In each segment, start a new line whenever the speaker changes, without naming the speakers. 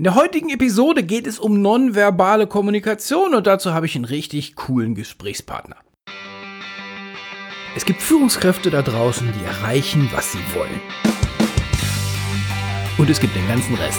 In der heutigen Episode geht es um nonverbale Kommunikation und dazu habe ich einen richtig coolen Gesprächspartner. Es gibt Führungskräfte da draußen, die erreichen, was sie wollen. Und es gibt den ganzen Rest.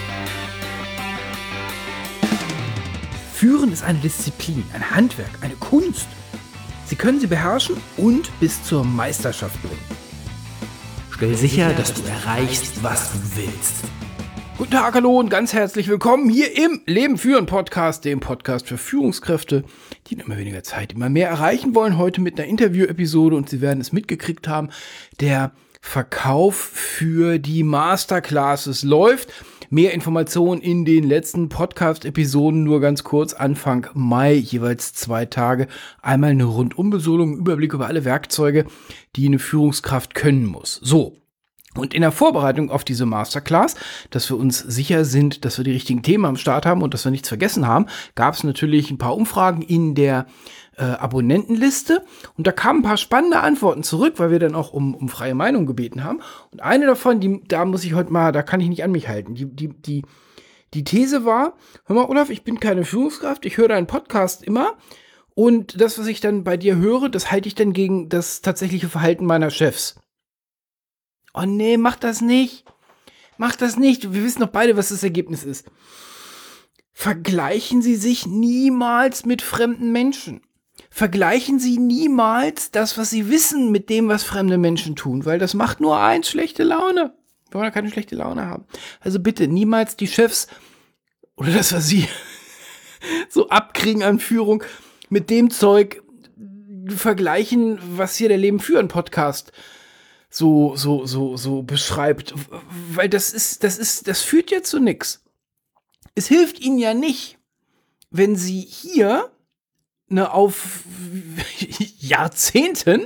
Führen ist eine Disziplin, ein Handwerk, eine Kunst. Sie können sie beherrschen und bis zur Meisterschaft bringen. Stell sicher, dass du erreichst, was du willst. Guten Tag, hallo und ganz herzlich willkommen hier im Leben führen Podcast, dem Podcast für Führungskräfte, die in immer weniger Zeit immer mehr erreichen wollen. Heute mit einer Interview-Episode und Sie werden es mitgekriegt haben, der Verkauf für die Masterclasses läuft. Mehr Informationen in den letzten Podcast-Episoden, nur ganz kurz, Anfang Mai, jeweils 2 Tage. Einmal eine Rundumbesolung, Überblick über alle Werkzeuge, die eine Führungskraft können muss. So. Und in der Vorbereitung auf diese Masterclass, dass wir uns sicher sind, dass wir die richtigen Themen am Start haben und dass wir nichts vergessen haben, gab es natürlich ein paar Umfragen in der Abonnentenliste. Und da kamen ein paar spannende Antworten zurück, weil wir dann auch um freie Meinung gebeten haben. Und eine davon, da muss ich heute mal, da kann ich nicht an mich halten. Die These war, hör mal Olaf, ich bin keine Führungskraft, ich höre deinen Podcast immer. Und das, was ich dann bei dir höre, das halte ich dann gegen das tatsächliche Verhalten meiner Chefs. Oh nee, mach das nicht. Mach das nicht. Wir wissen doch beide, was das Ergebnis ist. Vergleichen Sie sich niemals mit fremden Menschen. Vergleichen Sie niemals das, was Sie wissen, mit dem, was fremde Menschen tun, weil das macht nur eins, schlechte Laune. Wir wollen ja keine schlechte Laune haben. Also bitte niemals die Chefs oder das, was Sie so abkriegen an Führung, mit dem Zeug vergleichen, was hier der Leben führen Podcast so beschreibt, weil das führt ja zu nix. Es hilft Ihnen ja nicht, wenn Sie hier eine auf Jahrzehnten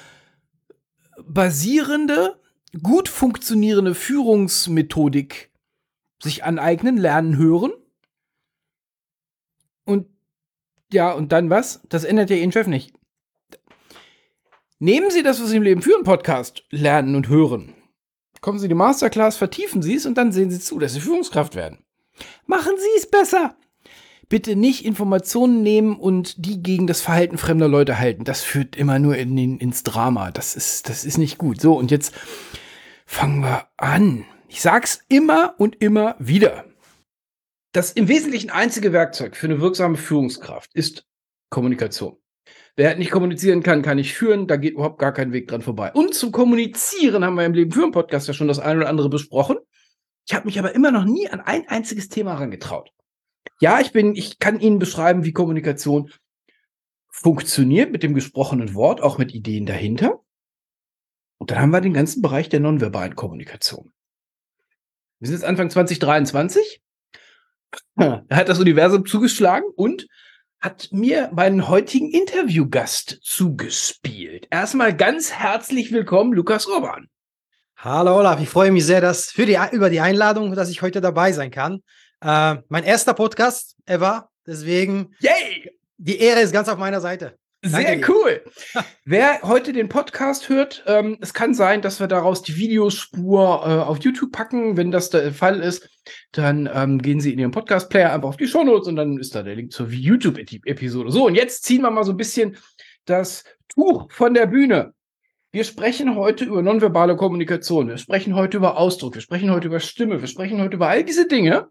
basierende, gut funktionierende Führungsmethodik sich aneignen, lernen, hören. Und ja, und dann was? Das ändert ja Ihren Chef nicht. Nehmen Sie das, was Sie im Leben führen Podcast lernen und hören. Kommen Sie in die Masterclass, vertiefen Sie es und dann sehen Sie zu, dass Sie Führungskraft werden. Machen Sie es besser. Bitte nicht Informationen nehmen und die gegen das Verhalten fremder Leute halten. Das führt immer nur ins Drama. Das ist nicht gut. So, und jetzt fangen wir an. Ich sag's immer und immer wieder. Das im Wesentlichen einzige Werkzeug für eine wirksame Führungskraft ist Kommunikation. Wer nicht kommunizieren kann, kann nicht führen. Da geht überhaupt gar kein Weg dran vorbei. Und zum Kommunizieren haben wir im Leben führen Podcast ja schon das eine oder andere besprochen. Ich habe mich aber immer noch nie an ein einziges Thema herangetraut. Ja, ich kann Ihnen beschreiben, wie Kommunikation funktioniert mit dem gesprochenen Wort, auch mit Ideen dahinter. Und dann haben wir den ganzen Bereich der nonverbalen Kommunikation. Wir sind jetzt Anfang 2023. Da hat das Universum zugeschlagen und hat mir meinen heutigen Interviewgast zugespielt. Erstmal ganz herzlich willkommen, Lukas Urban.
Hallo Olaf, ich freue mich sehr über die Einladung, dass ich heute dabei sein kann. Mein erster Podcast ever, deswegen
Yay!
Die Ehre ist ganz auf meiner Seite.
Sehr cool. Wer heute den Podcast hört, es kann sein, dass wir daraus die Videospur auf YouTube packen. Wenn das der Fall ist, dann gehen Sie in Ihren Podcast-Player einfach auf die Shownotes und dann ist da der Link zur YouTube-Episode. So, und jetzt ziehen wir mal so ein bisschen das Tuch von der Bühne. Wir sprechen heute über nonverbale Kommunikation. Wir sprechen heute über Ausdruck. Wir sprechen heute über Stimme. Wir sprechen heute über all diese Dinge,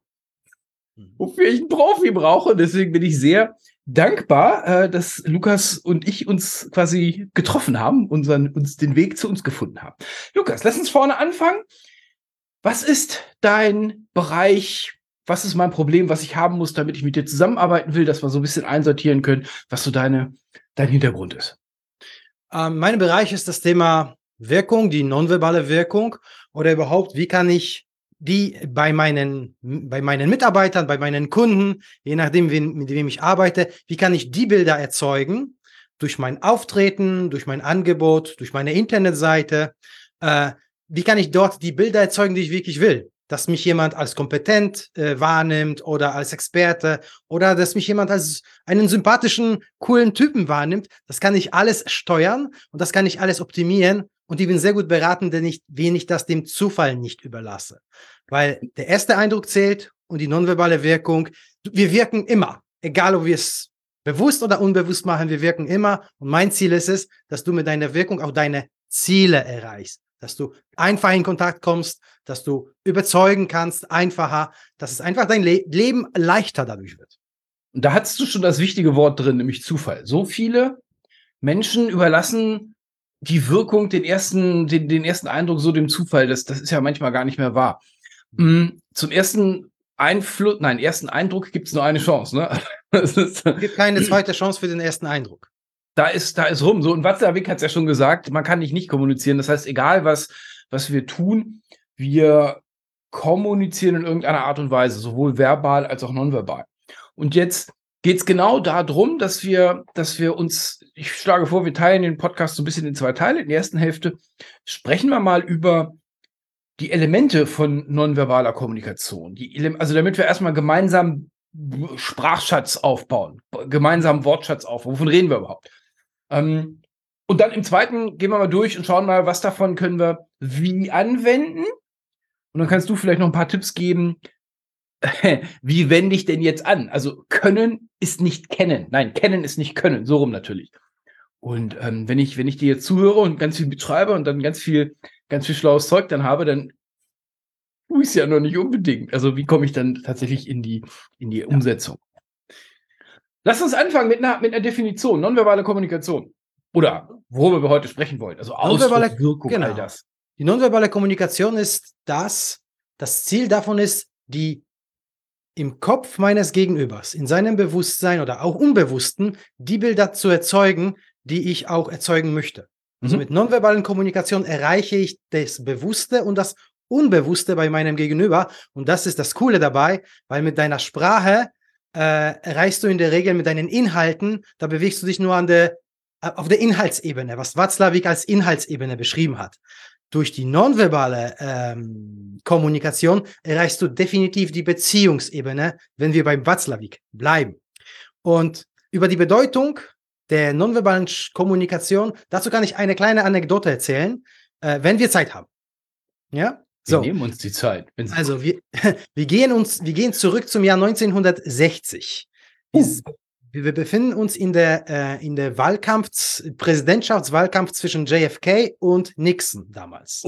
wofür ich einen Profi brauche. Deswegen bin ich sehr dankbar, dass Lukas und ich uns quasi getroffen haben, uns den Weg zu uns gefunden haben. Lukas, lass uns vorne anfangen. Was ist dein Bereich? Was ist mein Problem, was ich haben muss, damit ich mit dir zusammenarbeiten will, dass wir so ein bisschen einsortieren können, was so dein Hintergrund ist?
Mein Bereich ist das Thema Wirkung, die nonverbale Wirkung oder überhaupt, wie kann ich die bei meinen Mitarbeitern, bei meinen Kunden, je nachdem, mit wem ich arbeite, wie kann ich die Bilder erzeugen? Durch mein Auftreten, durch mein Angebot, durch meine Internetseite. Wie kann ich dort die Bilder erzeugen, die ich wirklich will? Dass mich jemand als kompetent wahrnimmt oder als Experte oder dass mich jemand als einen sympathischen, coolen Typen wahrnimmt. Das kann ich alles steuern und das kann ich alles optimieren. Und ich bin sehr gut beraten, wen ich das dem Zufall nicht überlasse. Weil der erste Eindruck zählt und die nonverbale Wirkung, wir wirken immer, egal ob wir es bewusst oder unbewusst machen, wir wirken immer. Und mein Ziel ist es, dass du mit deiner Wirkung auch deine Ziele erreichst, dass du einfach in Kontakt kommst, dass du überzeugen kannst, einfacher, dass es einfach dein Leben leichter dadurch wird.
Und da hattest du schon das wichtige Wort drin, nämlich Zufall. So viele Menschen überlassen die Wirkung, den ersten Eindruck so dem Zufall. Das ist ja manchmal gar nicht mehr wahr. Zum ersten Eindruck gibt es nur eine Chance. Ne?
Es gibt keine zweite Chance für den ersten Eindruck.
Da ist rum. So, und Watzlawick hat es ja schon gesagt, man kann nicht kommunizieren. Das heißt, egal was wir tun, wir kommunizieren in irgendeiner Art und Weise, sowohl verbal als auch nonverbal. Und jetzt geht es genau darum, dass wir uns, ich schlage vor, wir teilen den Podcast so ein bisschen in 2 Teile. In der ersten Hälfte sprechen wir mal über die Elemente von nonverbaler Kommunikation. Also damit wir erstmal gemeinsam Sprachschatz aufbauen, gemeinsam Wortschatz aufbauen. Wovon reden wir überhaupt? Und dann im zweiten gehen wir mal durch und schauen mal, was davon können wir wie anwenden. Und dann kannst du vielleicht noch ein paar Tipps geben, wie wende ich denn jetzt an? Also können ist nicht kennen. Nein, kennen ist nicht können. So rum natürlich. Und wenn ich dir jetzt zuhöre und ganz viel betreibe und dann ganz viel schlaues Zeug dann habe, dann tue ich es ja noch nicht unbedingt. Also wie komme ich dann tatsächlich in die Umsetzung? Lass uns anfangen mit einer Definition. Nonverbale Kommunikation. Oder worüber wir heute sprechen wollen. Also Ausdruck, Wirkung,
genau.
All das.
Die nonverbale Kommunikation ist das Ziel davon ist, die im Kopf meines Gegenübers, in seinem Bewusstsein oder auch Unbewussten, die Bilder zu erzeugen, die ich auch erzeugen möchte. Also mit nonverbalen Kommunikation erreiche ich das Bewusste und das Unbewusste bei meinem Gegenüber. Und das ist das Coole dabei, weil mit deiner Sprache erreichst du in der Regel mit deinen Inhalten, da bewegst du dich nur auf der Inhaltsebene, was Watzlawick als Inhaltsebene beschrieben hat. Durch die nonverbale Kommunikation erreichst du definitiv die Beziehungsebene, wenn wir beim Watzlawick bleiben. Und über die Bedeutung der nonverbalen Kommunikation, dazu kann ich eine kleine Anekdote erzählen, wenn wir Zeit haben. Ja?
Wir nehmen uns die Zeit.
Also wir gehen zurück zum Jahr 1960. Wir befinden uns in der Präsidentschaftswahlkampf zwischen JFK und Nixon damals.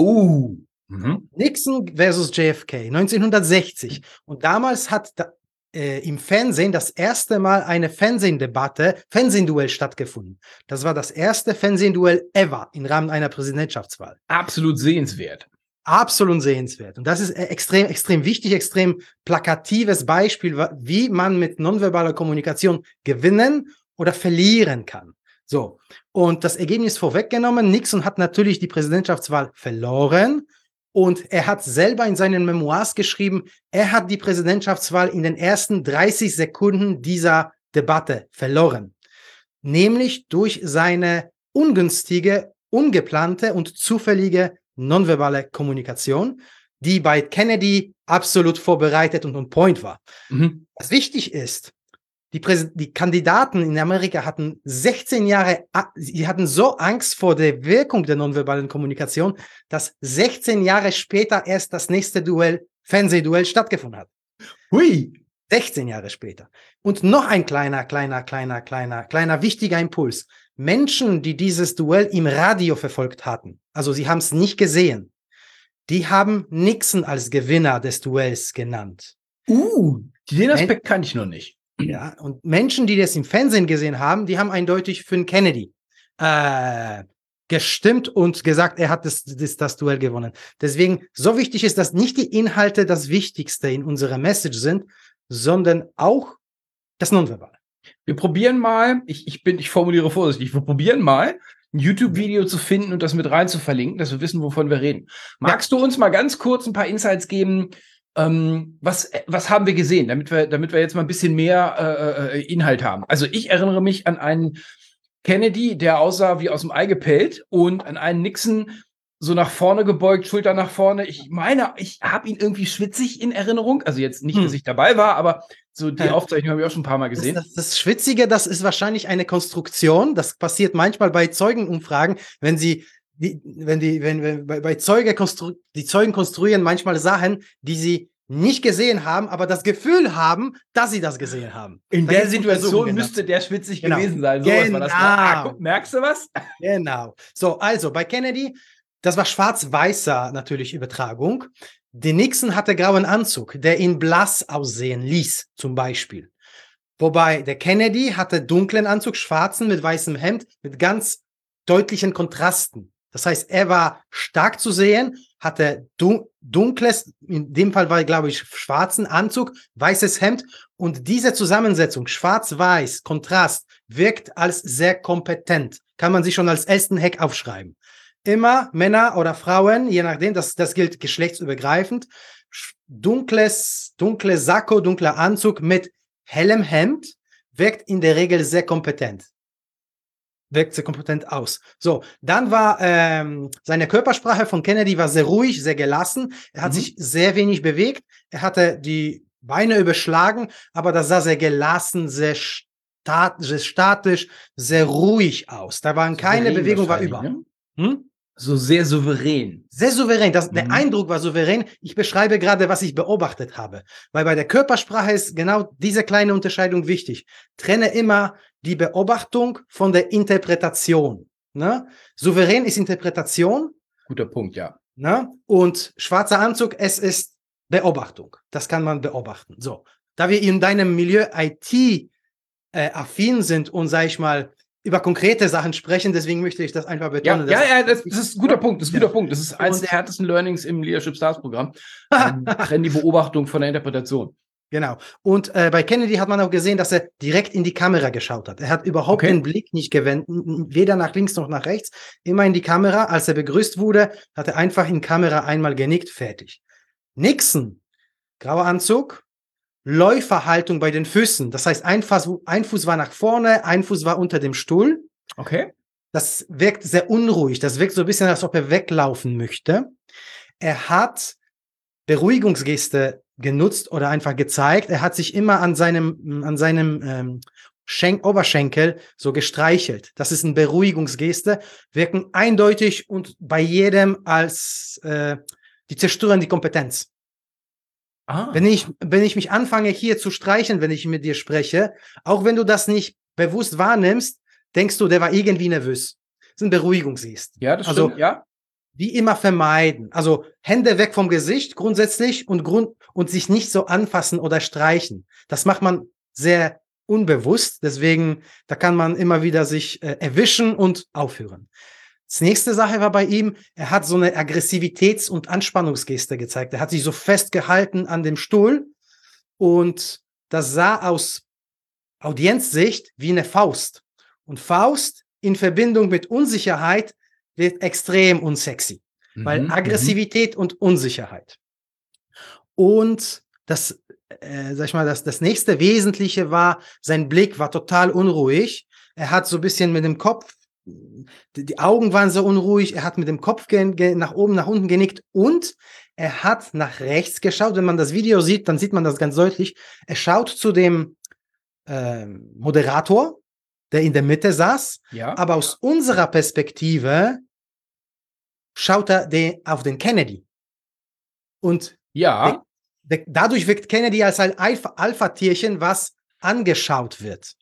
Nixon versus JFK 1960. Und damals hat im Fernsehen das erste Mal eine Fernsehduell stattgefunden. Das war das erste Fernsehduell ever im Rahmen einer Präsidentschaftswahl.
Absolut sehenswert.
Absolut sehenswert. Und das ist extrem, extrem wichtig, extrem plakatives Beispiel, wie man mit nonverbaler Kommunikation gewinnen oder verlieren kann. So. Und das Ergebnis vorweggenommen, Nixon hat natürlich die Präsidentschaftswahl verloren und er hat selber in seinen Memoirs geschrieben, er hat die Präsidentschaftswahl in den ersten 30 Sekunden dieser Debatte verloren. Nämlich durch seine ungünstige, ungeplante und zufällige nonverbale Kommunikation, die bei Kennedy absolut vorbereitet und on point war. Was wichtig ist, die Kandidaten in Amerika hatten 16 Jahre, sie hatten so Angst vor der Wirkung der nonverbalen Kommunikation, dass 16 Jahre später erst das nächste Fernsehduell stattgefunden hat.
Hui!
16 Jahre später. Und noch ein kleiner wichtiger Impuls. Menschen, die dieses Duell im Radio verfolgt hatten, also sie haben es nicht gesehen, die haben Nixon als Gewinner des Duells genannt.
Den Aspekt kann ich noch nicht.
Ja, und Menschen, die das im Fernsehen gesehen haben, die haben eindeutig für Kennedy gestimmt und gesagt, er hat das Duell gewonnen. Deswegen, so wichtig ist, dass nicht die Inhalte das Wichtigste in unserer Message sind, sondern auch das Nonverbale.
Wir probieren mal, ich formuliere vorsichtig, wir probieren mal, ein YouTube-Video zu finden und das mit rein zu verlinken, dass wir wissen, wovon wir reden. Magst du uns mal ganz kurz ein paar Insights geben, was haben wir gesehen, damit wir jetzt mal ein bisschen mehr Inhalt haben? Also ich erinnere mich an einen Kennedy, der aussah wie aus dem Ei gepellt, und an einen Nixon, so nach vorne gebeugt, Schulter nach vorne. Ich meine, ich habe ihn irgendwie schwitzig in Erinnerung. Also jetzt nicht, dass ich dabei war, aber so die Aufzeichnung habe ich auch schon ein paar Mal gesehen.
Das Schwitzige, das ist wahrscheinlich eine Konstruktion. Das passiert manchmal bei Zeugenumfragen, wenn bei Zeugen konstruieren manchmal Sachen, die sie nicht gesehen haben, aber das Gefühl haben, dass sie das gesehen haben.
In
Da
der
gibt's
Situation
Untersuchungen
müsste
dazu.
der schwitzig
Genau.
gewesen sein. Sowas war das.
Genau.
Guck, merkst du was?
Genau. So, also bei Kennedy, das war schwarz-weißer natürlich Übertragung. Der Nixon hatte grauen Anzug, der ihn blass aussehen ließ, zum Beispiel. Wobei der Kennedy hatte dunklen Anzug, schwarzen mit weißem Hemd, mit ganz deutlichen Kontrasten. Das heißt, er war stark zu sehen, hatte dunkles, in dem Fall war, glaube ich, schwarzen Anzug, weißes Hemd, und diese Zusammensetzung, schwarz-weiß, Kontrast, wirkt als sehr kompetent. Kann man sich schon als ersten Hack aufschreiben. Immer Männer oder Frauen, je nachdem, das gilt geschlechtsübergreifend, dunkle Sakko, dunkler Anzug mit hellem Hemd, wirkt in der Regel sehr kompetent. Wirkt sehr kompetent aus. So, dann war seine Körpersprache von Kennedy war sehr ruhig, sehr gelassen. Er hat sich sehr wenig bewegt. Er hatte die Beine überschlagen, aber das sah sehr gelassen, sehr statisch, sehr ruhig aus. Da waren keine Bewegung, war über.
Ne?
Hm?
So sehr souverän.
Sehr souverän. Der Eindruck war souverän. Ich beschreibe gerade, was ich beobachtet habe. Weil bei der Körpersprache ist genau diese kleine Unterscheidung wichtig. Trenne immer die Beobachtung von der Interpretation. Ne? Souverän ist Interpretation.
Guter Punkt, ja.
Ne? Und schwarzer Anzug, es ist Beobachtung. Das kann man beobachten. So, da wir in deinem Milieu IT affin sind und, sag ich mal, über konkrete Sachen sprechen, deswegen möchte ich das einfach betonen.
Ja, das ist ein guter Punkt. Das ist ein guter Punkt. Das ist eines der härtesten Learnings im Leadership Stars Programm. Trennen die Beobachtung von der Interpretation.
Genau. Und bei Kennedy hat man auch gesehen, dass er direkt in die Kamera geschaut hat. Er hat überhaupt den Blick nicht gewendet, weder nach links noch nach rechts, immer in die Kamera. Als er begrüßt wurde, hat er einfach in Kamera einmal genickt, fertig. Nixon, grauer Anzug, Läuferhaltung bei den Füßen. Das heißt, ein Fuß war nach vorne, ein Fuß war unter dem Stuhl.
Okay.
Das wirkt sehr unruhig. Das wirkt so ein bisschen, als ob er weglaufen möchte. Er hat Beruhigungsgeste genutzt oder einfach gezeigt. Er hat sich immer an seinem Oberschenkel so gestreichelt. Das ist eine Beruhigungsgeste. Wirken eindeutig und bei jedem als die zerstören die Kompetenz. Wenn ich mich anfange, hier zu streichen, wenn ich mit dir spreche, auch wenn du das nicht bewusst wahrnimmst, denkst du, der war irgendwie nervös. Das ist ein Beruhigungsgest.
Ja, das stimmt, ja.
Wie immer vermeiden. Also Hände weg vom Gesicht grundsätzlich und sich nicht so anfassen oder streichen. Das macht man sehr unbewusst. Deswegen, da kann man immer wieder sich erwischen und aufhören. Das nächste Sache war bei ihm, er hat so eine Aggressivitäts- und Anspannungsgeste gezeigt. Er hat sich so festgehalten an dem Stuhl und das sah aus Audienzsicht wie eine Faust. Und Faust in Verbindung mit Unsicherheit wird extrem unsexy, weil Aggressivität und Unsicherheit. Und das, sag ich mal, das nächste Wesentliche war, sein Blick war total unruhig. Er hat so ein bisschen mit dem Kopf, die Augen waren so unruhig, er hat mit dem Kopf nach oben, nach unten genickt und er hat nach rechts geschaut. Wenn man das Video sieht, dann sieht man das ganz deutlich. Er schaut zu dem Moderator, der in der Mitte saß, aber aus unserer Perspektive schaut er auf den Kennedy. Und dadurch wirkt Kennedy als ein Alpha-Tierchen, was angeschaut wird.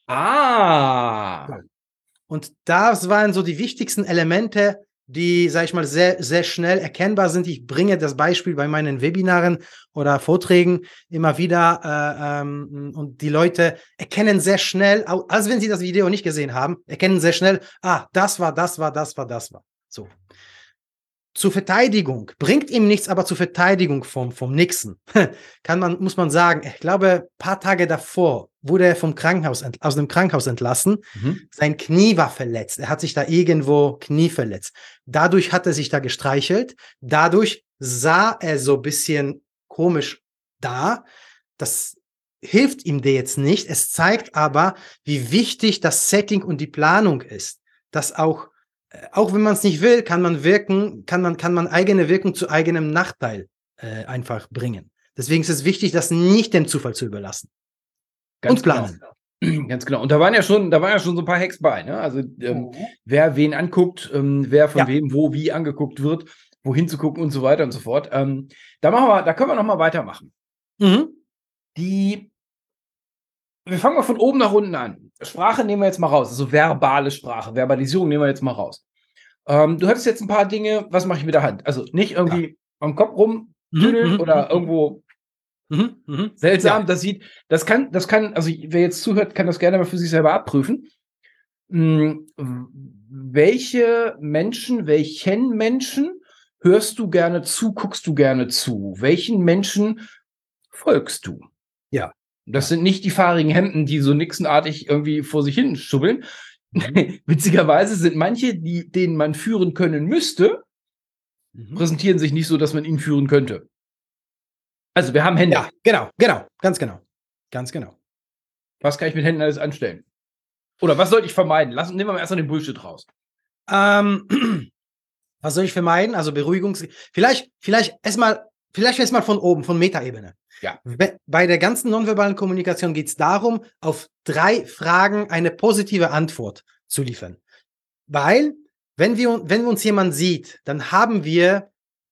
Und das waren so die wichtigsten Elemente, die, sag ich mal, sehr, sehr schnell erkennbar sind. Ich bringe das Beispiel bei meinen Webinaren oder Vorträgen immer wieder und die Leute erkennen sehr schnell, als wenn sie das Video nicht gesehen haben, erkennen sehr schnell, das war. So. Zur Verteidigung, bringt ihm nichts, aber zur Verteidigung vom Nixon, muss man sagen, ich glaube, ein paar Tage davor wurde er aus dem Krankenhaus entlassen. Sein Knie war verletzt. Er hat sich da irgendwo Knie verletzt. Dadurch hat er sich da gestreichelt. Dadurch sah er so ein bisschen komisch da. Das hilft ihm jetzt nicht. Es zeigt aber, wie wichtig das Setting und die Planung ist. Dass auch wenn man es nicht will, kann man eigene Wirkung zu eigenem Nachteil einfach bringen. Deswegen ist es wichtig, das nicht dem Zufall zu überlassen.
Ganz planen. Genau. Ganz genau. Und da waren ja schon so ein paar Hacks bei, ne? Also wer wen anguckt, wer von wem wo wie angeguckt wird, wohin zu gucken und so weiter und so fort. Da können wir noch mal weitermachen.
Mhm.
Wir fangen mal von oben nach unten an. Sprache nehmen wir jetzt mal raus, also verbale Sprache, Verbalisierung nehmen wir jetzt mal raus. Du hattest jetzt ein paar Dinge, was mache ich mit der Hand? Also nicht irgendwie am Kopf rumtüdeln oder irgendwo seltsam.
Ja.
Das kann, also wer jetzt zuhört, kann das gerne mal für sich selber abprüfen. Welchen Menschen hörst du gerne zu, guckst du gerne zu? Welchen Menschen folgst du?
Ja.
Das sind nicht die fahrigen Hemden, die so nixenartig irgendwie vor sich hin schubbeln. Witzigerweise sind manche, denen man führen können müsste, präsentieren sich nicht so, dass man ihn führen könnte. Also wir haben Hände.
Ja, genau, ganz genau.
Was kann ich mit Händen alles anstellen? Oder was sollte ich vermeiden? Nehmen wir mal erstmal den Bullshit raus.
Was soll ich vermeiden? Also vielleicht erstmal von oben, von Metaebene.
Ja.
Bei der ganzen nonverbalen Kommunikation geht es darum, auf 3 Fragen eine positive Antwort zu liefern. Weil, wenn uns jemand sieht, dann haben wir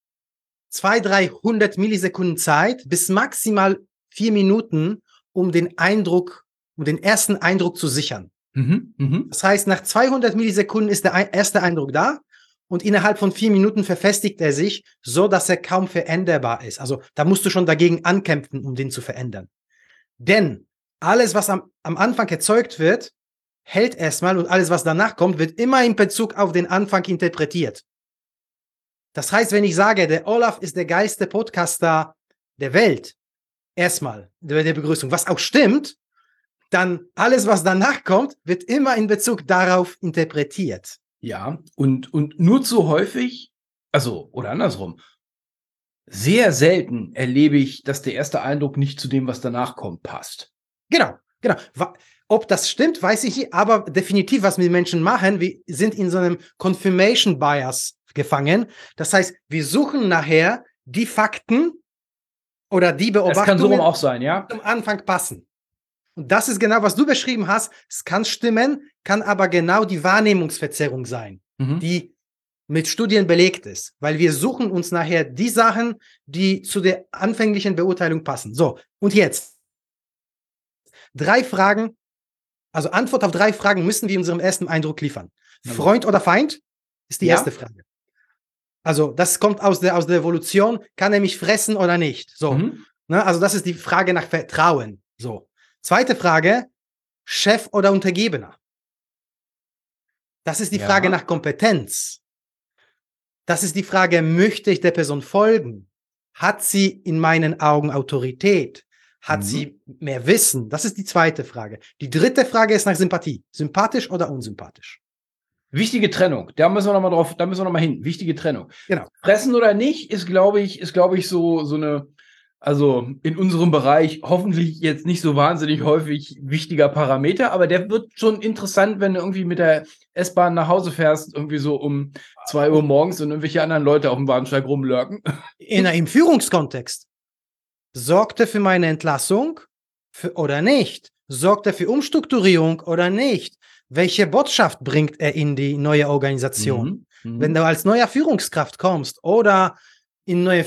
200-300 Millisekunden Zeit bis maximal 4 Minuten, um den ersten Eindruck zu sichern. Das heißt, nach 200 Millisekunden ist der erste Eindruck da und innerhalb von 4 Minuten verfestigt er sich, so dass er kaum veränderbar ist. Also da musst du schon dagegen ankämpfen, um den zu verändern. Denn alles, was am Anfang erzeugt wird, hält erstmal und alles, was danach kommt, wird immer in Bezug auf den Anfang interpretiert. Das heißt, wenn ich sage, der Olaf ist der geilste Podcaster der Welt, erstmal der Begrüßung, was auch stimmt, dann alles, was danach kommt, wird immer in Bezug darauf interpretiert.
Ja, und nur zu häufig, also, oder andersrum, sehr selten erlebe ich, dass der erste Eindruck nicht zu dem, was danach kommt, passt.
Genau. Ob das stimmt, weiß ich nicht, aber definitiv, was wir Menschen machen, wir sind in so einem Confirmation Bias gefangen. Das heißt, wir suchen nachher die Fakten oder die Beobachtungen,
das kann so rum auch sein, ja,
die zum Anfang passen. Und das ist genau, was du beschrieben hast. Es kann stimmen, kann aber genau die Wahrnehmungsverzerrung sein, die mit Studien belegt ist. Weil wir suchen uns nachher die Sachen, die zu der anfänglichen Beurteilung passen. So, und jetzt 3 Fragen, also Antwort auf 3 Fragen müssen wir in unserem ersten Eindruck liefern. Freund oder Feind ist die erste Frage. Also das kommt aus der Evolution. Kann er mich fressen oder nicht? So, ne, also das ist die Frage nach Vertrauen. So. Zweite Frage, Chef oder Untergebener? Das ist die Frage nach Kompetenz. Das ist die Frage, möchte ich der Person folgen? Hat sie in meinen Augen Autorität? Hat sie mehr Wissen? Das ist die zweite Frage. Die dritte Frage ist nach Sympathie. Sympathisch oder unsympathisch?
Wichtige Trennung. Da müssen wir noch mal hin. Wichtige Trennung.
Genau.
Fressen oder nicht ist, glaube ich, so eine, also in unserem Bereich hoffentlich jetzt nicht so wahnsinnig häufig wichtiger Parameter, aber der wird schon interessant, wenn du irgendwie mit der S-Bahn nach Hause fährst, irgendwie so um 2 Uhr morgens und irgendwelche anderen Leute auf dem Bahnsteig rumlurken.
Im Führungskontext. Sorgt er für meine Entlassung oder nicht? Sorgt er für Umstrukturierung oder nicht? Welche Botschaft bringt er in die neue Organisation? Wenn du als neuer Führungskraft kommst oder in neue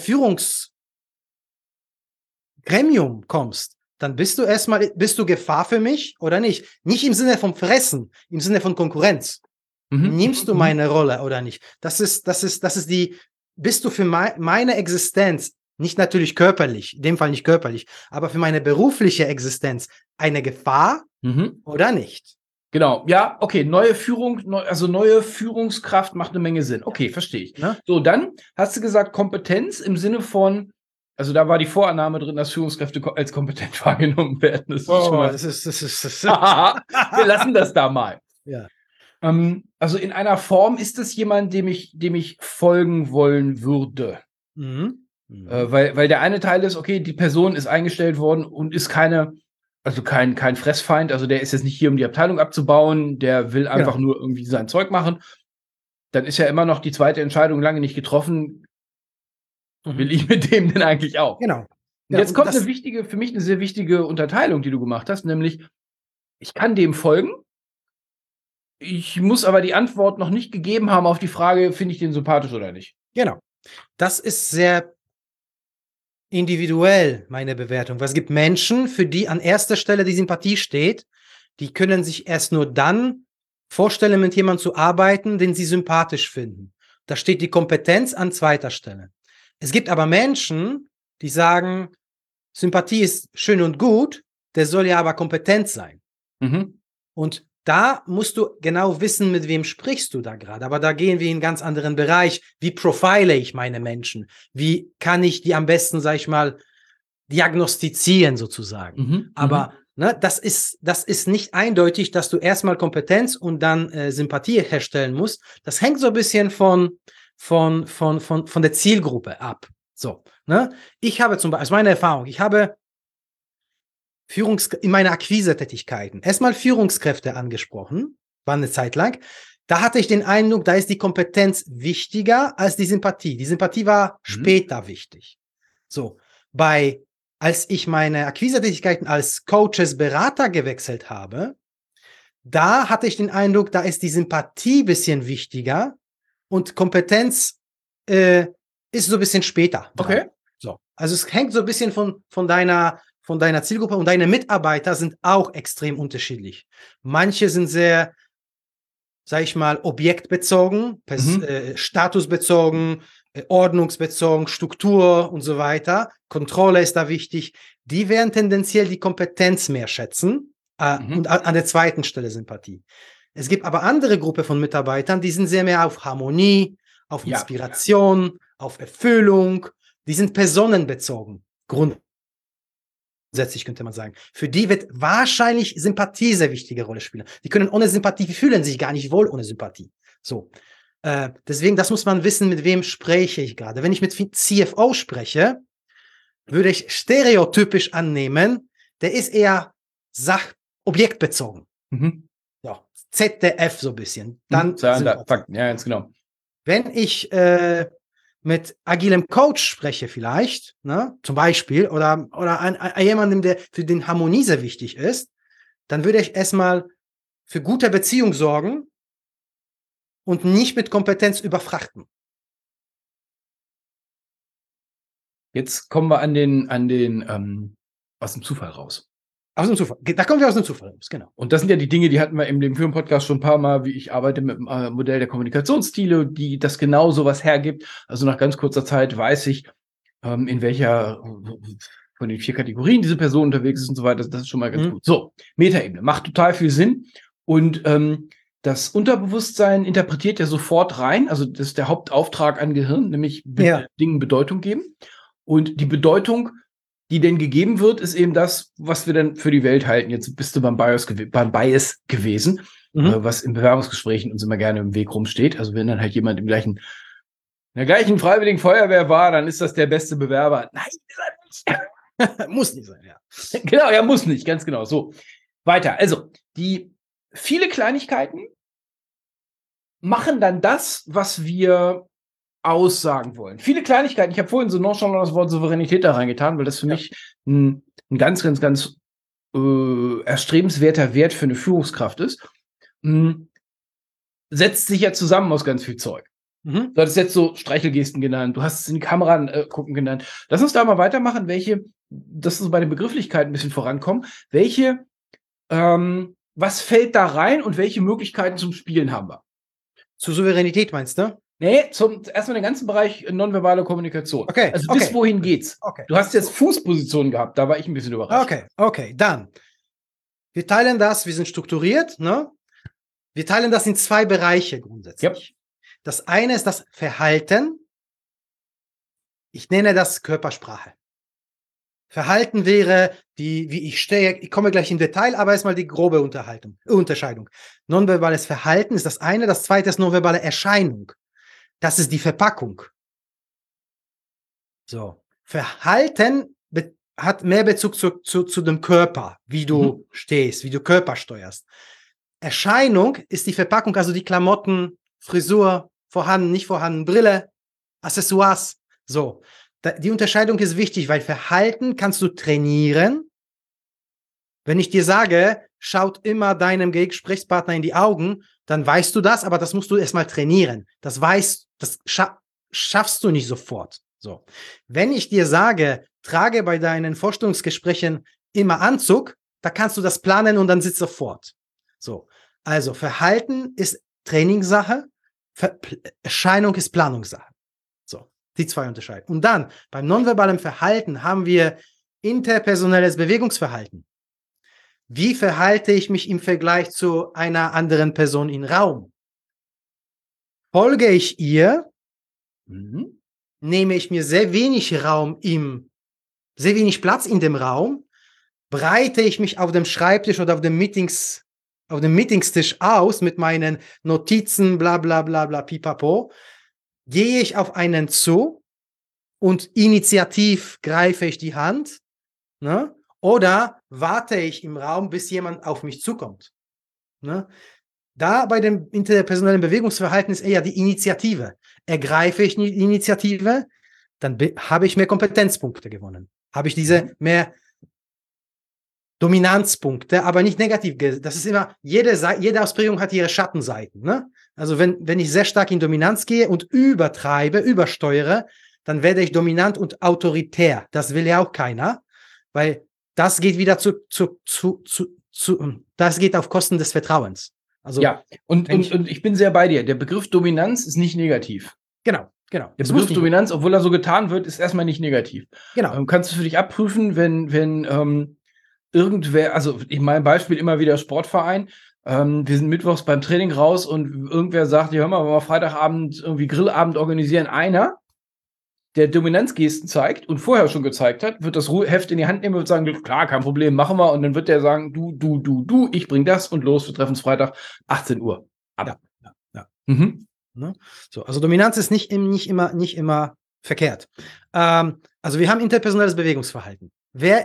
Führungsgremium kommst, dann bist du Gefahr für mich oder nicht? Nicht im Sinne von Fressen, im Sinne von Konkurrenz. Nimmst du meine Rolle oder nicht? Das ist bist du für meine Existenz, nicht natürlich körperlich, in dem Fall nicht körperlich, aber für meine berufliche Existenz eine Gefahr oder nicht?
Genau, ja, okay, neue Führungskraft macht eine Menge Sinn. Okay, verstehe ich.
Ne?
So, dann hast du gesagt, Kompetenz im Sinne von, also da war die Vorannahme drin, dass Führungskräfte als kompetent wahrgenommen werden. Das ist schon mal
das ist
wir lassen das da mal.
Ja.
Also in einer Form ist es jemand, dem ich folgen wollen würde. Weil der eine Teil ist, okay, die Person ist eingestellt worden und ist kein Fressfeind, also der ist jetzt nicht hier, um die Abteilung abzubauen, der will einfach nur irgendwie sein Zeug machen. Dann ist ja immer noch die zweite Entscheidung lange nicht getroffen. Will ich mit dem denn eigentlich auch?
Genau.
Und jetzt kommt für mich eine sehr wichtige Unterteilung, die du gemacht hast, nämlich ich kann dem folgen, ich muss aber die Antwort noch nicht gegeben haben auf die Frage, finde ich den sympathisch oder nicht?
Genau. Das ist sehr individuell meine Bewertung. Weil es gibt Menschen, für die an erster Stelle die Sympathie steht, die können sich erst nur dann vorstellen, mit jemandem zu arbeiten, den sie sympathisch finden. Da steht die Kompetenz an zweiter Stelle. Es gibt aber Menschen, die sagen, Sympathie ist schön und gut, der soll ja aber kompetent sein.
Mhm.
Und da musst du genau wissen, mit wem sprichst du da gerade. Aber da gehen wir in einen ganz anderen Bereich. Wie profile ich meine Menschen? Wie kann ich die am besten, sag ich mal, diagnostizieren sozusagen?
Mhm.
Aber ne, das ist nicht eindeutig, dass du erstmal Kompetenz und dann Sympathie herstellen musst. Das hängt so ein bisschen von der Zielgruppe ab. So, ne? Ich habe zum Beispiel, aus meiner Erfahrung, ich habe in meiner Akquise-Tätigkeiten erstmal Führungskräfte angesprochen, war eine Zeit lang. Da hatte ich den Eindruck, da ist die Kompetenz wichtiger als die Sympathie. Die Sympathie war später wichtig. So, als ich meine Akquise-Tätigkeiten als Coaches, Berater gewechselt habe, da hatte ich den Eindruck, da ist die Sympathie ein bisschen wichtiger und Kompetenz ist so ein bisschen später dran.
Okay.
So. Also es hängt so ein bisschen von deiner Zielgruppe, und deine Mitarbeiter sind auch extrem unterschiedlich. Manche sind sehr, sag ich mal, objektbezogen, statusbezogen, ordnungsbezogen, Struktur und so weiter. Kontrolle ist da wichtig. Die werden tendenziell die Kompetenz mehr schätzen und an der zweiten Stelle Sympathie. Es gibt aber andere Gruppe von Mitarbeitern, die sind sehr mehr auf Harmonie, auf Inspiration, auf Erfüllung. Die sind personenbezogen. Grundsätzlich könnte man sagen. Für die wird wahrscheinlich Sympathie sehr wichtige Rolle spielen. Die können ohne Sympathie, die fühlen sich gar nicht wohl ohne Sympathie. So. Deswegen, das muss man wissen, mit wem spreche ich gerade. Wenn ich mit CFO spreche, würde ich stereotypisch annehmen, der ist eher objektbezogen. Ja, ZDF so ein bisschen. Dann
Fakten, ja, ganz genau.
Wenn ich mit agilem Coach spreche vielleicht, ne, zum Beispiel, oder jemandem, der für den Harmonie sehr wichtig ist, dann würde ich erstmal für gute Beziehung sorgen und nicht mit Kompetenz überfrachten.
Jetzt kommen wir aus dem Zufall raus.
Aus dem Zufall. Da kommen wir aus dem Zufall raus, genau.
Und das sind ja die Dinge, die hatten wir im Leben für Podcast schon ein paar Mal, wie ich arbeite mit dem Modell der Kommunikationsstile, die das genau sowas hergibt. Also nach ganz kurzer Zeit weiß ich, in welcher von den 4 Kategorien diese Person unterwegs ist und so weiter. Das ist schon mal ganz gut. So, Metaebene. Macht total viel Sinn. Und das Unterbewusstsein interpretiert ja sofort rein. Also das ist der Hauptauftrag an Gehirn, nämlich Dingen Bedeutung geben. Und die Bedeutung, die denn gegeben wird, ist eben das, was wir dann für die Welt halten. Jetzt bist du beim Bias gewesen, was in Bewerbungsgesprächen uns immer gerne im Weg rumsteht. Also wenn dann halt jemand in der gleichen Freiwilligen Feuerwehr war, dann ist das der beste Bewerber. Nein, ist er nicht.
Muss nicht sein, ja.
Genau, ja, muss nicht, ganz genau. So, weiter. Also, viele Kleinigkeiten machen dann das, was wir aussagen wollen. Viele Kleinigkeiten, ich habe vorhin so nonchalant das Wort Souveränität da reingetan, weil das für mich ein ganz, ganz, ganz erstrebenswerter Wert für eine Führungskraft ist. Setzt sich ja zusammen aus ganz viel Zeug. Du hattest jetzt so Streichelgesten genannt, du hast es in die Kamera gucken genannt. Lass uns da mal weitermachen, dass wir bei den Begrifflichkeiten ein bisschen vorankommen, was fällt da rein und welche Möglichkeiten zum Spielen haben wir?
Zur Souveränität meinst du?
Nee, erstmal den ganzen Bereich nonverbale Kommunikation.
Okay.
Also bis wohin geht's?
Okay.
Du hast jetzt Fußpositionen gehabt, da war ich ein bisschen überrascht.
Okay, dann. Wir teilen das, wir sind strukturiert, ne? Wir teilen das in 2 Bereiche grundsätzlich. Das eine ist das Verhalten. Ich nenne das Körpersprache. Verhalten wäre wie ich stehe, ich komme gleich im Detail, aber erstmal die grobe Unterscheidung. Nonverbales Verhalten ist das eine, das zweite ist nonverbale Erscheinung. Das ist die Verpackung. So. Verhalten hat mehr Bezug zu dem Körper, wie du stehst, wie du Körper steuerst. Erscheinung ist die Verpackung, also die Klamotten, Frisur, vorhanden, nicht vorhanden, Brille, Accessoires. So. Die Unterscheidung ist wichtig, weil Verhalten kannst du trainieren. Wenn ich dir sage, schaut immer deinem Gesprächspartner in die Augen, dann weißt du das, aber das musst du erstmal trainieren. Das schaffst du nicht sofort. So. Wenn ich dir sage, trage bei deinen Vorstellungsgesprächen immer Anzug, da kannst du das planen und dann sitzt sofort. So, also Verhalten ist Trainingssache, Erscheinung ist Planungssache. So, die zwei unterscheiden. Und dann beim nonverbalen Verhalten haben wir interpersonelles Bewegungsverhalten. Wie verhalte ich mich im Vergleich zu einer anderen Person im Raum? Folge ich ihr, nehme ich mir sehr wenig Platz in dem Raum, breite ich mich auf dem Schreibtisch oder auf dem Meetingstisch aus mit meinen Notizen, bla bla bla bla, pipapo, gehe ich auf einen zu und initiativ greife ich die Hand, ne? Oder warte ich im Raum, bis jemand auf mich zukommt. Ne? Da bei dem interpersonellen Bewegungsverhalten ist eher die Initiative. Ergreife ich die Initiative, dann habe ich mehr Kompetenzpunkte gewonnen. Habe ich diese mehr Dominanzpunkte, aber nicht negativ. Das ist immer, jede Ausprägung hat ihre Schattenseiten. Ne? Also wenn ich sehr stark in Dominanz gehe und übersteuere, dann werde ich dominant und autoritär. Das will ja auch keiner, weil das geht wieder das geht auf Kosten des Vertrauens. Also,
ja, und ich bin sehr bei dir. Der Begriff Dominanz ist nicht negativ.
Genau.
Der Begriff Dominanz, obwohl er so getan wird, ist erstmal nicht negativ.
Genau.
Kannst du für dich abprüfen, wenn irgendwer, also in meinem Beispiel immer wieder Sportverein, wir sind mittwochs beim Training raus und irgendwer sagt, ja, hör mal, wollen wir Freitagabend irgendwie Grillabend organisieren. Einer, der Dominanzgesten zeigt und vorher schon gezeigt hat, wird das Heft in die Hand nehmen und sagen, klar, kein Problem, machen wir. Und dann wird der sagen, du, ich bring das und los, wir treffen uns Freitag, 18 Uhr.
Ja. Ne? So, also Dominanz ist nicht immer verkehrt. Also wir haben interpersonelles Bewegungsverhalten. Wer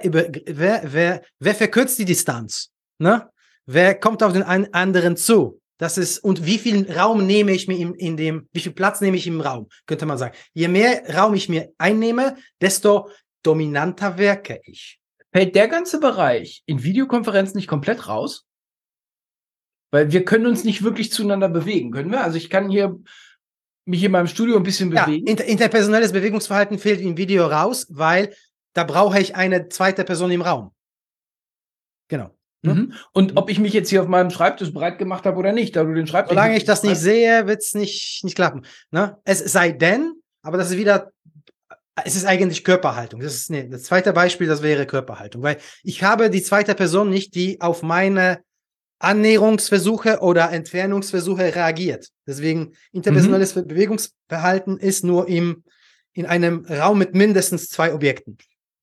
verkürzt die Distanz? Ne? Wer kommt auf den anderen zu? Das ist, und wie viel Raum nehme ich mir wie viel Platz nehme ich im Raum, könnte man sagen. Je mehr Raum ich mir einnehme, desto dominanter wirke ich.
Fällt der ganze Bereich in Videokonferenzen nicht komplett raus? Weil wir können uns nicht wirklich zueinander bewegen, können wir? Also ich kann mich in meinem Studio ein bisschen bewegen.
Ja, interpersonelles Bewegungsverhalten fehlt im Video raus, weil da brauche ich eine zweite Person im Raum. Genau.
Und ob ich mich jetzt hier auf meinem Schreibtisch bereit gemacht habe oder nicht, da du den Schreibtisch.
Solange ich das nicht sehe, wird es nicht klappen. Ne? Es sei denn, aber das ist wieder, es ist eigentlich Körperhaltung. Das zweite Beispiel, das wäre Körperhaltung, weil ich habe die zweite Person nicht, die auf meine Annäherungsversuche oder Entfernungsversuche reagiert. Deswegen interpersonelles Bewegungsverhalten ist nur in einem Raum mit mindestens 2 Objekten.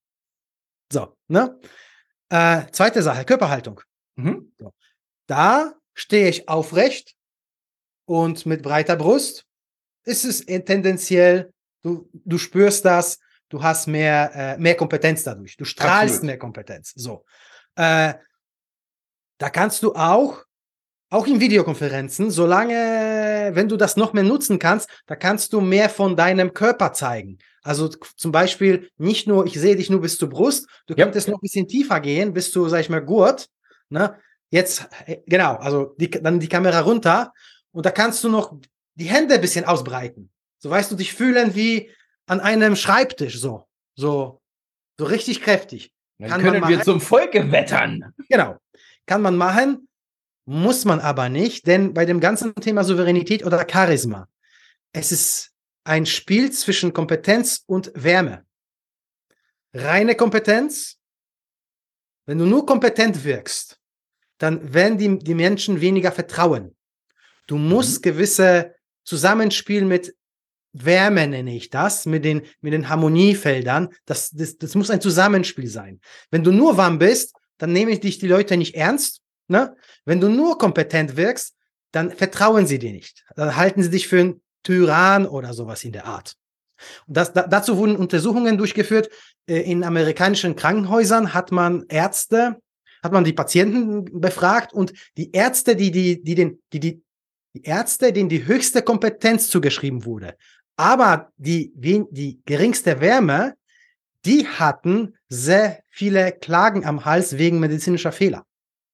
So, ne? Zweite Sache, Körperhaltung. So. Da stehe ich aufrecht und mit breiter Brust. Ist es tendenziell, du spürst das, du hast mehr Kompetenz dadurch. Du strahlst Absolut. Mehr Kompetenz. So. Da kannst du auch in Videokonferenzen, wenn du das noch mehr nutzen kannst, da kannst du mehr von deinem Körper zeigen. Also zum Beispiel nicht nur, ich sehe dich nur bis zur Brust, du könntest noch ein bisschen tiefer gehen, bis zu, sag ich mal, Gurt. Ne? Jetzt, genau, also dann die Kamera runter und da kannst du noch die Hände ein bisschen ausbreiten. So, weißt du, dich fühlen wie an einem Schreibtisch, so richtig kräftig.
Dann können wir zum Volke wettern.
Genau, kann man machen. Muss man aber nicht, denn bei dem ganzen Thema Souveränität oder Charisma, es ist ein Spiel zwischen Kompetenz und Wärme. Reine Kompetenz, wenn du nur kompetent wirkst, dann werden die Menschen weniger vertrauen. Du musst gewisse Zusammenspiel mit Wärme, nenne ich das, mit den Harmoniefeldern, das muss ein Zusammenspiel sein. Wenn du nur warm bist, dann nehmen dich die Leute nicht ernst. Ne? Wenn du nur kompetent wirkst, dann vertrauen sie dir nicht. Dann halten sie dich für einen Tyrann oder sowas in der Art. Und dazu wurden Untersuchungen durchgeführt. In amerikanischen Krankenhäusern hat man die Patienten befragt und die Ärzte, denen die höchste Kompetenz zugeschrieben wurde, aber die geringste Wärme, die hatten sehr viele Klagen am Hals wegen medizinischer Fehler.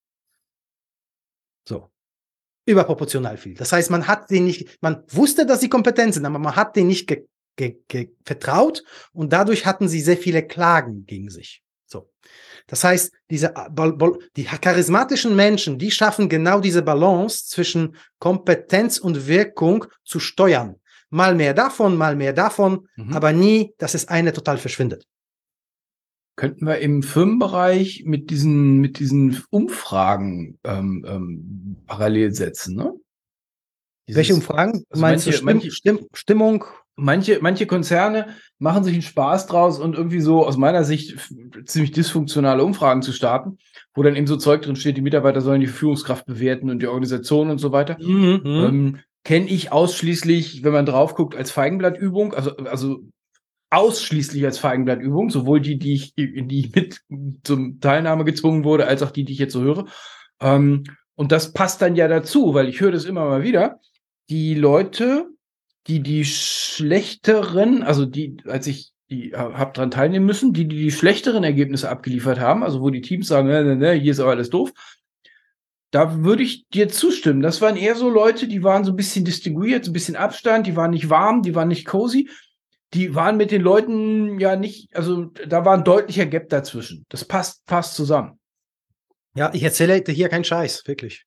So. Überproportional viel. Das heißt, man wusste, dass sie kompetent sind, aber man hat denen nicht vertraut und dadurch hatten sie sehr viele Klagen gegen sich. So. Das heißt, die charismatischen Menschen, die schaffen genau diese Balance zwischen Kompetenz und Wirkung zu steuern. Mal mehr davon, aber nie, dass es eine total verschwindet.
Könnten wir im Firmenbereich mit diesen Umfragen parallel setzen, ne?
Welche Umfragen?
Also
Meinst du Stimmung?
Manche Konzerne machen sich einen Spaß draus und irgendwie so aus meiner Sicht ziemlich dysfunktionale Umfragen zu starten, wo dann eben so Zeug drin steht, die Mitarbeiter sollen die Führungskraft bewerten und die Organisation und so weiter. Kenne ich ausschließlich, wenn man drauf guckt, als Feigenblattübung, also ausschließlich als Feigenblattübung, sowohl in die ich mit zum Teilnahme gezwungen wurde, als auch die ich jetzt so höre. Und das passt dann ja dazu, weil ich höre das immer mal wieder. Die Leute, die schlechteren, also als ich habe dran teilnehmen müssen, die schlechteren Ergebnisse abgeliefert haben, also wo die Teams sagen, hier ist aber alles doof, da würde ich dir zustimmen. Das waren eher so Leute, die waren so ein bisschen distinguiert, so ein bisschen Abstand, die waren nicht warm, die waren nicht cozy, die waren mit den Leuten ja nicht, also da war ein deutlicher Gap dazwischen. Das passt zusammen.
Ja, ich erzähle hier keinen Scheiß, wirklich.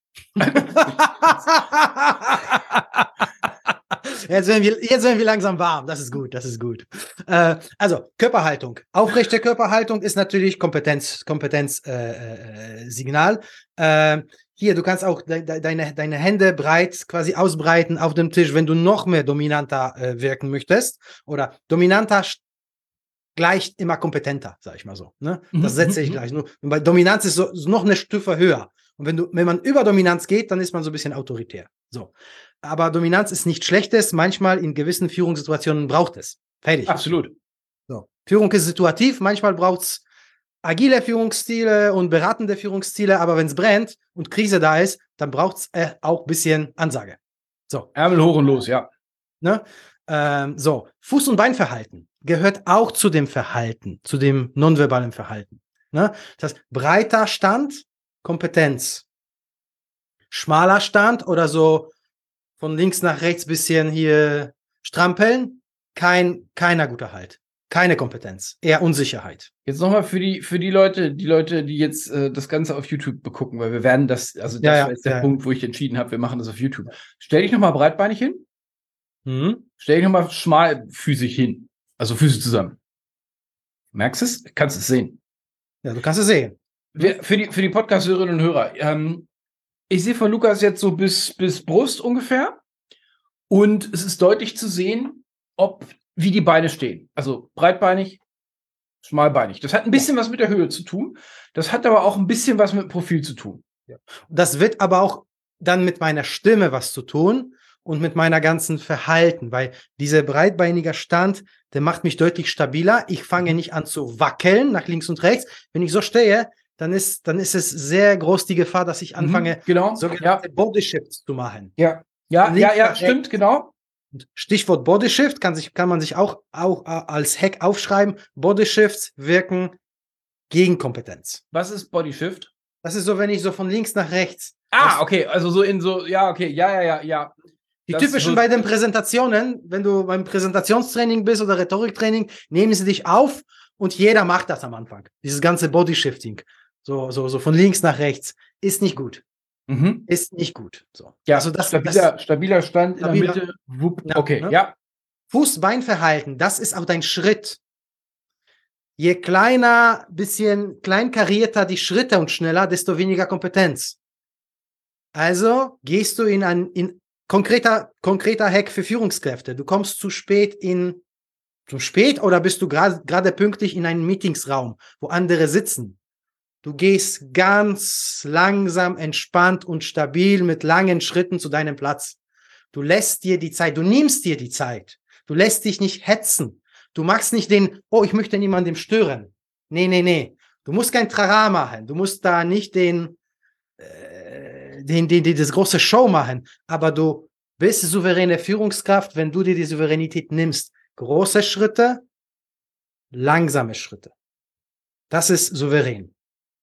Jetzt werden wir langsam warm. Das ist gut. Also Körperhaltung. Aufrechte Körperhaltung ist natürlich Signal. Hier, du kannst auch deine Hände breit quasi ausbreiten auf dem Tisch, wenn du noch mehr dominanter wirken möchtest. Oder dominanter gleicht immer kompetenter, sag ich mal so. Ne? Das setze ich gleich. Nur, weil Dominanz ist so noch eine Stufe höher. Und wenn man über Dominanz geht, dann ist man so ein bisschen autoritär. So. Aber Dominanz ist nichts Schlechtes. Manchmal in gewissen Führungssituationen braucht es. Fertig.
Absolut.
So. Führung ist situativ. Manchmal braucht es agile Führungsstile und beratende Führungsstile. Aber wenn es brennt und Krise da ist, dann braucht es auch ein bisschen Ansage. So.
Ärmel hoch und los, ja.
Ne? So. Fuß- und Beinverhalten gehört auch zu dem Verhalten, zu dem nonverbalen Verhalten. Ne? Das heißt, breiter Stand, Kompetenz. Schmaler Stand oder so von links nach rechts bisschen hier strampeln, keiner guter Halt. Keine Kompetenz, eher Unsicherheit.
Jetzt nochmal für die Leute, die jetzt das Ganze auf YouTube begucken, weil wir werden das war jetzt der Punkt, wo ich entschieden habe, wir machen das auf YouTube. Stell dich nochmal breitbeinig hin. Stell dich nochmal schmalfüßig hin. Also Füße zusammen. Merkst du es? Kannst es sehen.
Ja, du kannst es sehen.
Für die Podcast-Hörerinnen und Hörer, ich sehe von Lukas jetzt so bis Brust ungefähr. Und es ist deutlich zu sehen, wie die Beine stehen. Also breitbeinig, schmalbeinig. Das hat ein bisschen was mit der Höhe zu tun. Das hat aber auch ein bisschen was mit dem Profil zu tun.
Ja. Das wird aber auch dann mit meiner Stimme was zu tun und mit meiner ganzen Verhalten, weil dieser breitbeiniger Stand, der macht mich deutlich stabiler. Ich fange nicht an zu wackeln nach links und rechts. Wenn ich so stehe, dann ist es sehr groß die Gefahr, dass ich anfange, sogenannte Body Shifts zu machen.
Ja, stimmt, genau.
Stichwort Body Shift kann man sich auch als Hack aufschreiben. Body Shifts wirken gegen Kompetenz.
Was ist Body Shift?
Das ist so, wenn ich so von links nach rechts.
Okay, also so ja.
Die typischen bei den Präsentationen, wenn du beim Präsentationstraining bist oder Rhetoriktraining, nehmen sie dich auf und jeder macht das am Anfang. Dieses ganze Body Shifting. So von links nach rechts. Ist nicht gut. Ist nicht gut. So.
Ja, also stabiler Stand in der Mitte. Okay, ja.
Fuß-Bein-Verhalten, das ist auch dein Schritt. Je kleiner, bisschen kleinkarierter die Schritte und schneller, desto weniger Kompetenz. Also gehst du in konkreter Hack für Führungskräfte. Du kommst zu spät oder bist du gerade pünktlich in einen Meetingsraum, wo andere sitzen. Du gehst ganz langsam, entspannt und stabil mit langen Schritten zu deinem Platz. Du nimmst dir die Zeit. Du lässt dich nicht hetzen. Du machst nicht ich möchte niemandem stören. Nee. Du musst kein Trara machen. Du musst da nicht das große Show machen. Aber du bist souveräne Führungskraft, wenn du dir die Souveränität nimmst. Große Schritte, langsame Schritte. Das ist souverän.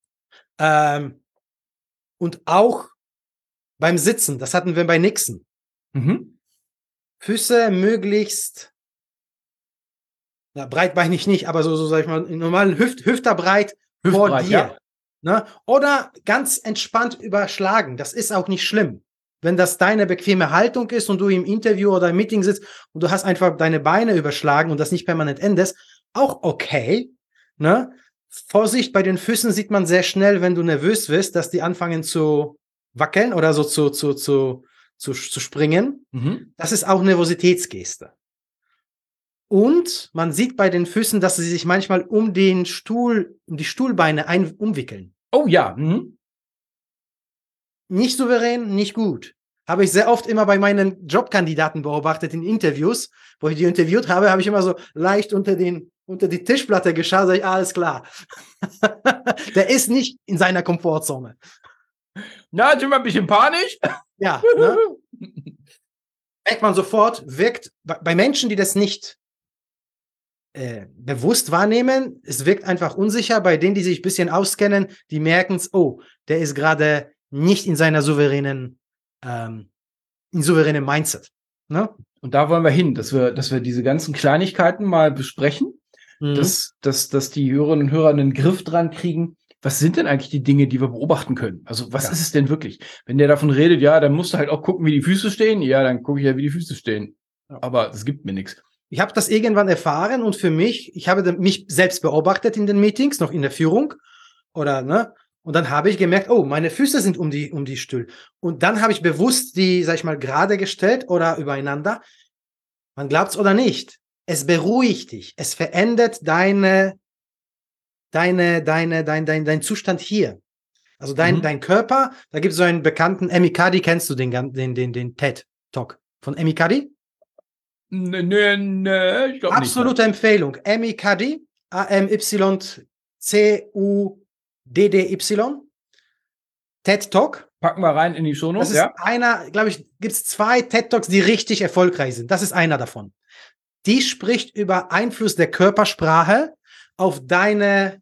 Und auch beim Sitzen, das hatten wir bei Nixon. Füße möglichst breitbeinig nicht, aber so sag ich mal, normal hüfterbreit vor dir.
Ja.
Ne? Oder ganz entspannt überschlagen. Das ist auch nicht schlimm. Wenn das deine bequeme Haltung ist und du im Interview oder im Meeting sitzt und du hast einfach deine Beine überschlagen und das nicht permanent endest, auch okay. Ne? Vorsicht, bei den Füßen sieht man sehr schnell, wenn du nervös wirst, dass die anfangen zu wackeln oder so zu springen.
Mhm.
Das ist auch Nervositätsgeste. Und man sieht bei den Füßen, dass sie sich manchmal um die Stuhlbeine umwickeln.
Oh ja. Mhm.
Nicht souverän, nicht gut. Habe ich sehr oft immer bei meinen Jobkandidaten beobachtet in Interviews, wo ich die interviewt habe, habe ich immer so leicht unter die Tischplatte geschaut, sage ich, alles klar. Der ist nicht in seiner Komfortzone.
Na, jetzt sind wir ein bisschen panisch.
Ja, ne? Merkt man sofort, wirkt bei Menschen, die das nicht bewusst wahrnehmen, es wirkt einfach unsicher. Bei denen, die sich ein bisschen auskennen, die merken es, oh, der ist gerade nicht in seiner souveränen Mindset. Ne?
Und da wollen wir hin, dass wir diese ganzen Kleinigkeiten mal besprechen, dass die Hörerinnen und Hörer einen Griff dran kriegen. Was sind denn eigentlich die Dinge, die wir beobachten können? Also was ist es denn wirklich? Wenn der davon redet, ja, dann musst du halt auch gucken, wie die Füße stehen. Ja, dann gucke ich ja, wie die Füße stehen. Ja. Aber das gibt mir nichts.
Ich habe das irgendwann erfahren und für mich, ich habe mich selbst beobachtet in den Meetings, noch in der Führung oder, ne? Und dann habe ich gemerkt, oh, meine Füße sind um die Stühle. Und dann habe ich bewusst die, sag ich mal, gerade gestellt oder übereinander. Man glaubt's oder nicht. Es beruhigt dich. Es verändert dein Zustand hier. Also dein Körper, da gibt es so einen bekannten Amy Cuddy, kennst du den TED-Talk von Amy Cuddy?
Nee, ich glaube nicht.
Absolute Empfehlung. Amy Cuddy, AMYCUDDY, TED Talk.
Packen wir rein in die Shownotes.
Das ist einer, glaube ich, gibt es 2 TED Talks, die richtig erfolgreich sind. Das ist einer davon. Die spricht über Einfluss der Körpersprache auf deinen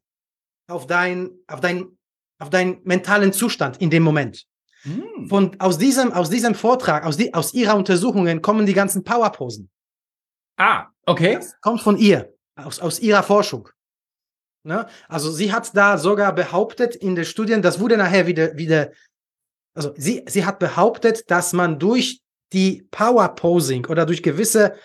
mentalen Zustand in dem Moment. Aus diesem Vortrag, aus ihrer Untersuchungen kommen die ganzen Powerposen.
Ah, okay.
Das kommt von ihr, aus ihrer Forschung. Ne? Also sie hat da sogar behauptet in den Studien, das wurde nachher wieder also sie hat behauptet, dass man durch die Powerposing oder durch gewisse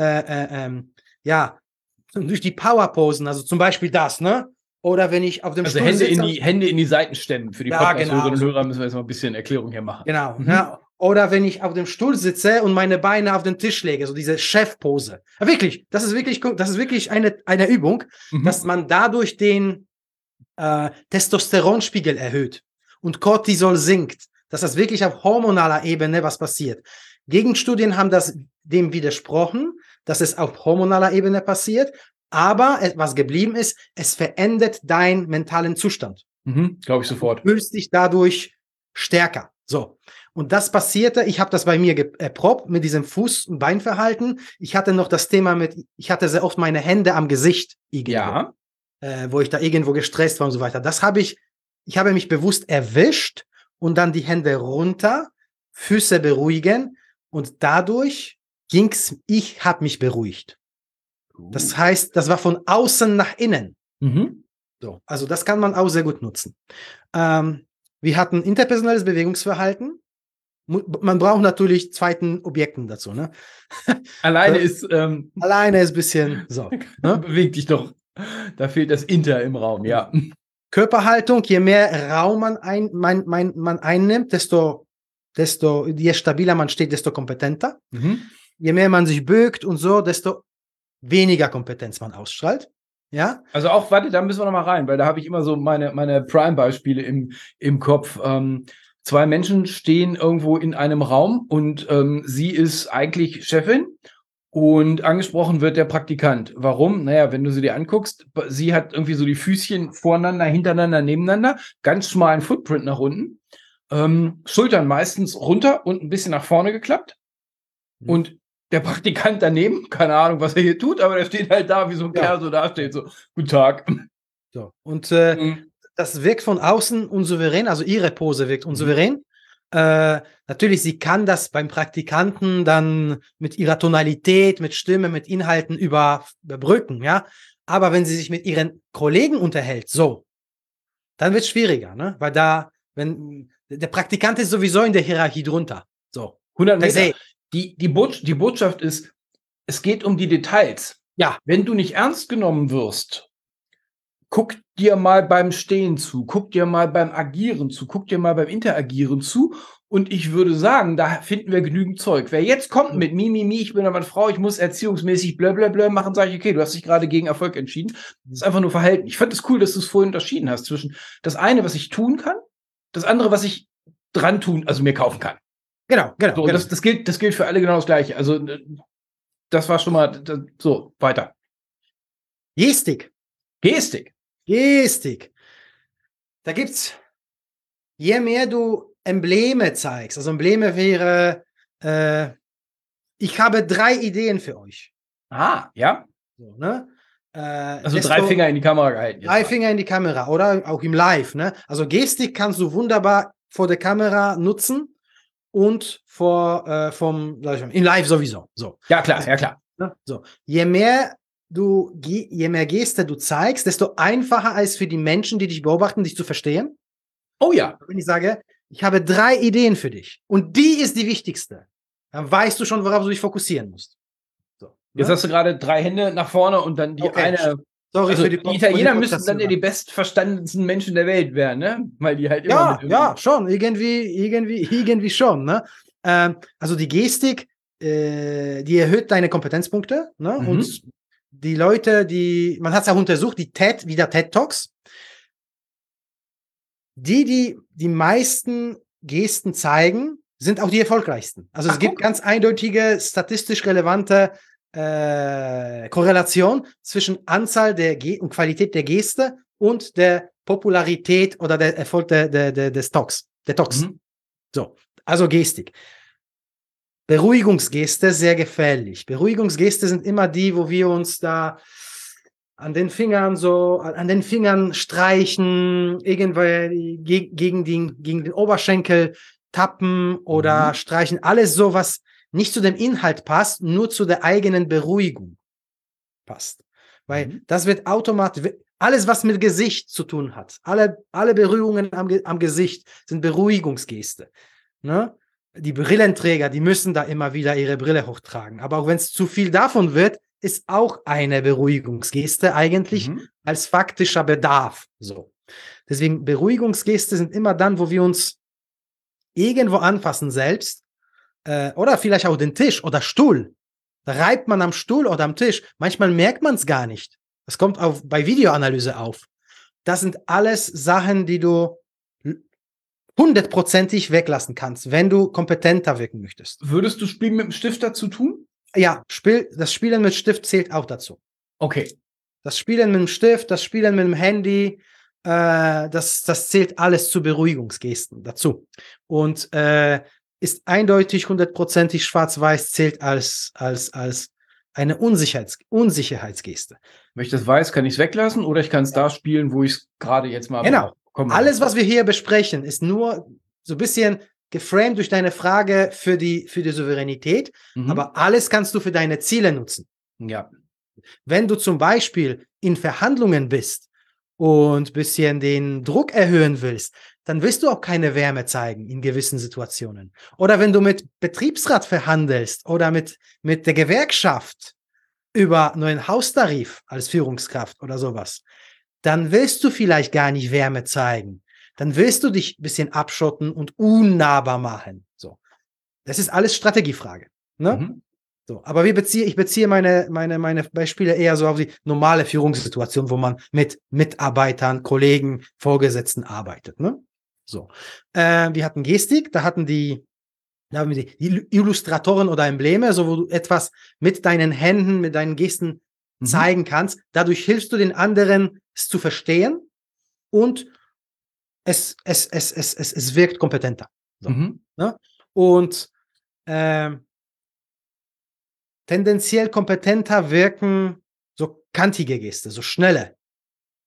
durch die Powerposen, also zum Beispiel das, ne? Oder wenn ich auf dem
Stuhl
sitze.
Hände in die Seiten stemmen. Für die Podcast-Hörerinnen und Hörer müssen wir jetzt mal ein bisschen Erklärung hier machen.
Genau. Ja. Oder wenn ich auf dem Stuhl sitze und meine Beine auf den Tisch lege, so diese Chefpose. Ja, wirklich, das ist wirklich eine Übung, dass man dadurch den Testosteronspiegel erhöht und Cortisol sinkt, dass das wirklich auf hormonaler Ebene was passiert. Gegenstudien haben dem widersprochen, dass es auf hormonaler Ebene passiert, aber was geblieben ist, es verändert deinen mentalen Zustand.
Glaube ich sofort.
Du fühlst dich dadurch stärker. So. Und das passierte, ich habe das bei mir erprobt mit diesem Fuß- und Beinverhalten. Ich hatte noch das Thema ich hatte sehr oft meine Hände am Gesicht irgendwo, wo ich da irgendwo gestresst war und so weiter. Ich habe mich bewusst erwischt und dann die Hände runter, Füße beruhigen und dadurch ich habe mich beruhigt. Das heißt, das war von außen nach innen. So, also das kann man auch sehr gut nutzen. Wir hatten interpersonelles Bewegungsverhalten. Man braucht natürlich zweiten Objekten dazu. Ne?
Alleine ist
ein bisschen so. Ne?
Beweg dich doch. Da fehlt das Inter im Raum, ja.
Körperhaltung, je mehr Raum man einnimmt, je stabiler man steht, desto kompetenter. Je mehr man sich beugt und so, desto weniger Kompetenz man ausstrahlt. Ja?
Also auch, warte, da müssen wir noch mal rein, weil da habe ich immer so meine Prime-Beispiele im Kopf. 2 Menschen stehen irgendwo in einem Raum und sie ist eigentlich Chefin und angesprochen wird der Praktikant. Warum? Naja, wenn du sie dir anguckst, sie hat irgendwie so die Füßchen voreinander, hintereinander, nebeneinander, ganz schmalen Footprint nach unten, Schultern meistens runter und ein bisschen nach vorne geklappt und der Praktikant daneben, keine Ahnung, was er hier tut, aber der steht halt da, wie so ein Kerl so da steht, so, guten Tag.
So. Und das wirkt von außen unsouverän, also ihre Pose wirkt unsouverän. Natürlich, sie kann das beim Praktikanten dann mit ihrer Tonalität, mit Stimme, mit Inhalten überbrücken, ja. Aber wenn sie sich mit ihren Kollegen unterhält, so, dann wird es schwieriger, ne? Weil wenn der Praktikant ist sowieso in der Hierarchie drunter. So.
100 Meter. Die Botschaft ist, es geht um die Details.
Ja.
Wenn du nicht ernst genommen wirst, guck dir mal beim Stehen zu, guck dir mal beim Agieren zu, guck dir mal beim Interagieren zu. Und ich würde sagen, da finden wir genügend Zeug. Wer jetzt kommt mit Mimimi, ich bin aber eine Frau, ich muss erziehungsmäßig blablabla machen, sage ich, okay, du hast dich gerade gegen Erfolg entschieden. Das ist einfach nur Verhalten. Ich fand es cool, dass du es vorhin unterschieden hast zwischen das eine, was ich tun kann, das andere, was ich dran tun, also mir kaufen kann.
Genau.
So,
genau.
Das gilt für alle genau das Gleiche. Also, das war schon mal so, weiter.
Gestik. Da gibt's, je mehr du Embleme zeigst, also Embleme wäre, ich habe 3 Ideen für euch.
Ah, ja.
So, ne?
Also 3 Finger in die Kamera gehalten.
3 Finger in die Kamera oder auch im Live. Ne? Also Gestik kannst du wunderbar vor der Kamera nutzen und im Live sowieso. So.
Ja, klar.
Ne? So. Je mehr Geste du zeigst, desto einfacher ist es für die Menschen, die dich beobachten, dich zu verstehen.
Oh ja.
Wenn ich sage, ich habe 3 Ideen für dich und die ist die wichtigste, dann weißt du schon, worauf du dich fokussieren musst. So, ne?
Jetzt hast du gerade 3 Hände nach vorne und dann die eine.
Sorry
also
für die
Italiener müssten dann ja die bestverstandensten Menschen der Welt werden, ne? Weil die halt immer
ja, schon, irgendwie schon, ne? Also die Gestik, die erhöht deine Kompetenzpunkte, ne? Und die Leute, man hat es auch untersucht, wieder TED Talks, die meisten Gesten zeigen, sind auch die erfolgreichsten. Also es gibt ganz eindeutige, statistisch relevante Korrelation zwischen Anzahl und Qualität der Geste und der Popularität oder der Erfolg des Talks. So, also Gestik. Beruhigungsgeste, sehr gefährlich. Beruhigungsgeste sind immer die, wo wir uns da an den Fingern streichen, irgendwie gegen den Oberschenkel tappen oder streichen. Alles so, was nicht zu dem Inhalt passt, nur zu der eigenen Beruhigung passt. Weil das wird automatisch, alles was mit Gesicht zu tun hat, alle Berührungen am Gesicht sind Beruhigungsgeste. Ne? Die Brillenträger, die müssen da immer wieder ihre Brille hochtragen. Aber auch wenn es zu viel davon wird, ist auch eine Beruhigungsgeste eigentlich als faktischer Bedarf. So. Deswegen Beruhigungsgeste sind immer dann, wo wir uns irgendwo anfassen selbst oder vielleicht auch den Tisch oder Stuhl. Da reibt man am Stuhl oder am Tisch. Manchmal merkt man es gar nicht. Das kommt bei Videoanalyse auf. Das sind alles Sachen, die du 100%ig weglassen kannst, wenn du kompetenter wirken möchtest.
Würdest du Spielen mit dem Stift dazu tun?
Ja, das Spielen mit Stift zählt auch dazu.
Okay.
Das Spielen mit dem Stift, das Spielen mit dem Handy, das zählt alles zu Beruhigungsgesten dazu. Und ist eindeutig 100%ig schwarz-weiß, zählt als eine Unsicherheitsgeste.
Wenn ich das weiß, kann ich es weglassen oder ich kann es da spielen, wo ich es gerade jetzt mal
Genau. Alles, was wir hier besprechen, ist nur so ein bisschen geframed durch deine Frage für die Souveränität, aber alles kannst du für deine Ziele nutzen.
Ja.
Wenn du zum Beispiel in Verhandlungen bist und ein bisschen den Druck erhöhen willst, dann willst du auch keine Wärme zeigen in gewissen Situationen. Oder wenn du mit Betriebsrat verhandelst oder mit der Gewerkschaft über neuen Haustarif als Führungskraft oder sowas, dann willst du vielleicht gar nicht Wärme zeigen. Dann willst du dich ein bisschen abschotten und unnahbar machen. So. Das ist alles Strategiefrage. Ne? So. Aber ich beziehe meine Beispiele eher so auf die normale Führungssituation, wo man mit Mitarbeitern, Kollegen, Vorgesetzten arbeitet. Ne? So. Wir hatten Gestik, da haben wir die Illustratoren oder Embleme, so wo du etwas mit deinen Händen, mit deinen Gesten zeigen kannst. Dadurch hilfst du den anderen, es zu verstehen und es wirkt kompetenter. So, ne? Und tendenziell kompetenter wirken so kantige Geste, so schnelle,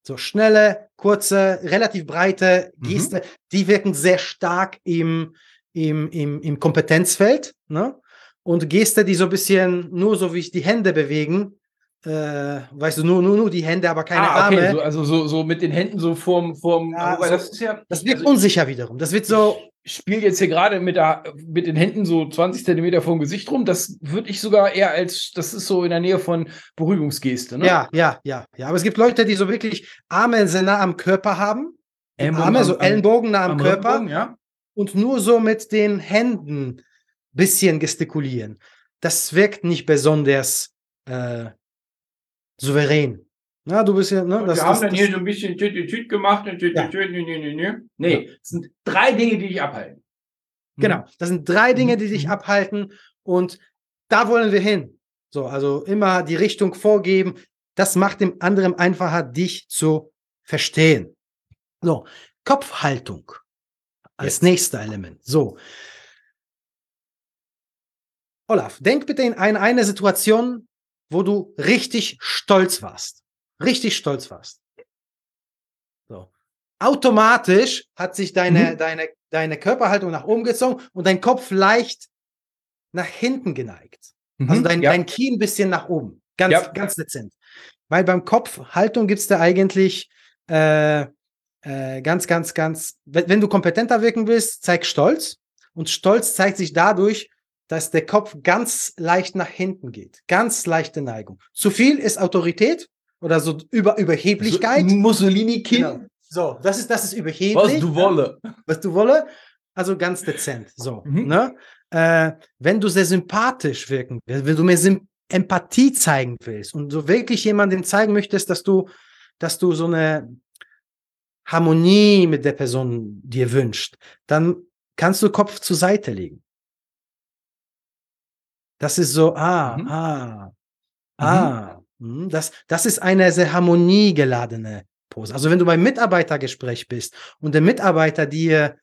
kurze, relativ breite Geste, die wirken sehr stark im im Kompetenzfeld, ne? Und Geste, die so ein bisschen nur so wie ich die Hände bewegen, weißt du, nur die Hände, aber keine Arme.
So mit den Händen so vorm
Ja,
wobei
so,
das ist ja,
das wird unsicher wiederum. Das wird so.
Ich spiele jetzt hier gerade mit den Händen so 20 Zentimeter vorm Gesicht rum. Das würde ich sogar eher das ist so in der Nähe von Beruhigungsgeste, ne?
Ja. Aber es gibt Leute, die so wirklich Arme sehr nah am Körper haben. Ellenbogen nah am Körper.
Rückenbogen, ja.
Und nur so mit den Händen ein bisschen gestikulieren. Das wirkt nicht besonders souverän. Na, du bist ja, ne?
Wir haben dann hier so ein bisschen Tüt gemacht und Nee, es sind 3 Dinge, die dich abhalten.
Genau, das sind 3 Dinge, die dich abhalten und da wollen wir hin. So, also immer die Richtung vorgeben. Das macht dem anderen einfacher, dich zu verstehen. So, Kopfhaltung als nächster Element. So. Olaf, denk bitte in eine Situation, wo du richtig stolz warst. Richtig stolz warst. So. Automatisch hat sich deine Körperhaltung nach oben gezogen und dein Kopf leicht nach hinten geneigt. Also dein Kinn ein bisschen nach oben. Ganz dezent. Weil beim Kopfhaltung gibt es da eigentlich ganz, wenn du kompetenter wirken willst, zeig Stolz. Und Stolz zeigt sich dadurch, dass der Kopf ganz leicht nach hinten geht. Ganz leichte Neigung. Zu viel ist Autorität oder so Überheblichkeit.
So Mussolini-Kinn.
Genau. So, das ist überheblich. Was du wolle. Also ganz dezent. So, ne? Wenn du sehr sympathisch wirken willst, wenn du mehr Empathie zeigen willst und so wirklich jemandem zeigen möchtest, dass du so eine Harmonie mit der Person dir wünscht, dann kannst du Kopf zur Seite legen. Das ist so, das ist eine sehr harmoniegeladene Pose. Also wenn du beim Mitarbeitergespräch bist und der Mitarbeiter dir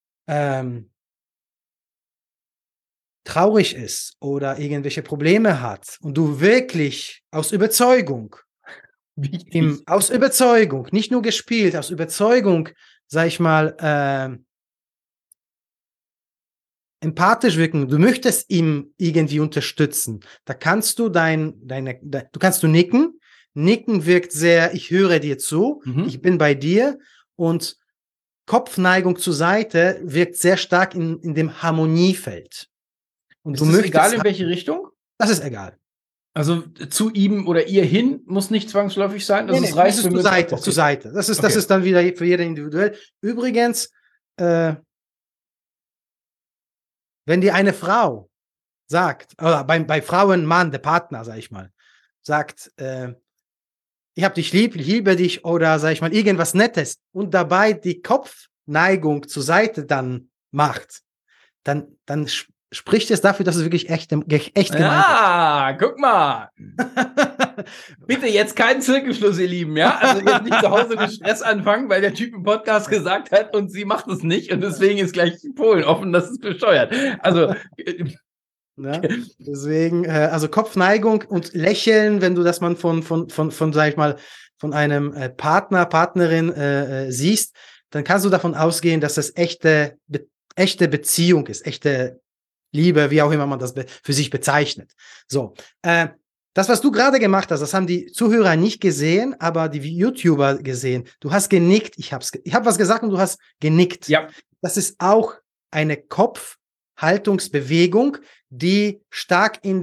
traurig ist oder irgendwelche Probleme hat und du wirklich aus Überzeugung, nicht nur gespielt, aus Überzeugung, sag ich mal, empathisch wirken, du möchtest ihm irgendwie unterstützen, da kannst du du nicken. Nicken wirkt sehr, ich höre dir zu, ich bin bei dir, und Kopfneigung zur Seite wirkt sehr stark in dem Harmoniefeld. Und
ist das egal, in welche Richtung?
Das ist egal.
Also zu ihm oder ihr hin muss nicht zwangsläufig sein.
Das ist zur Seite. Das ist dann wieder für jeden individuell. Übrigens, wenn dir eine Frau sagt, oder bei Frauen, Mann, der Partner, sag ich mal, sagt, ich hab dich lieb, ich liebe dich, oder sag ich mal, irgendwas Nettes und dabei die Kopfneigung zur Seite dann macht, dann spricht es dafür, dass es wirklich echt gemeint ist.
Ah, guck mal. Bitte jetzt keinen Zirkelschluss, ihr Lieben, ja? Also jetzt nicht zu Hause den Stress anfangen, weil der Typ im Podcast gesagt hat und sie macht es nicht und deswegen ist gleich Polen offen, das ist besteuert. Also
deswegen, also Kopfneigung und Lächeln, wenn du das man von sag ich mal, von einem Partner, Partnerin siehst, dann kannst du davon ausgehen, dass das echte Beziehung ist, echte Liebe, wie auch immer man das für sich bezeichnet. So, das, was du gerade gemacht hast, das haben die Zuhörer nicht gesehen, aber die YouTuber gesehen. Du hast genickt, ich hab was gesagt und du hast genickt.
Ja. Das
ist auch eine Kopfhaltungsbewegung, die stark für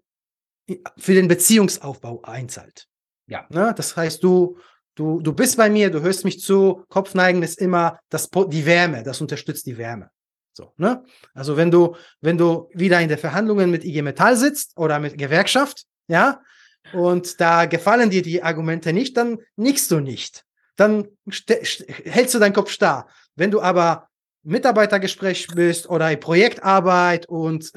den Beziehungsaufbau einzahlt.
Ja.
Ne? Das heißt, du bist bei mir, du hörst mich zu, Kopfneigen ist immer die Wärme, das unterstützt die Wärme. So, ne? Also wenn du wieder in den Verhandlungen mit IG Metall sitzt oder mit Gewerkschaft, ja, und da gefallen dir die Argumente nicht, dann nickst du nicht. Dann hältst du deinen Kopf starr. Wenn du aber Mitarbeitergespräch bist oder Projektarbeit und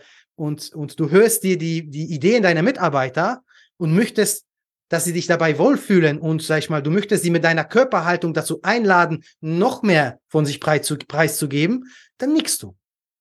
du hörst dir die Ideen deiner Mitarbeiter und möchtest, dass sie dich dabei wohlfühlen und, sag ich mal, du möchtest sie mit deiner Körperhaltung dazu einladen, noch mehr von sich preiszugeben, dann nickst du.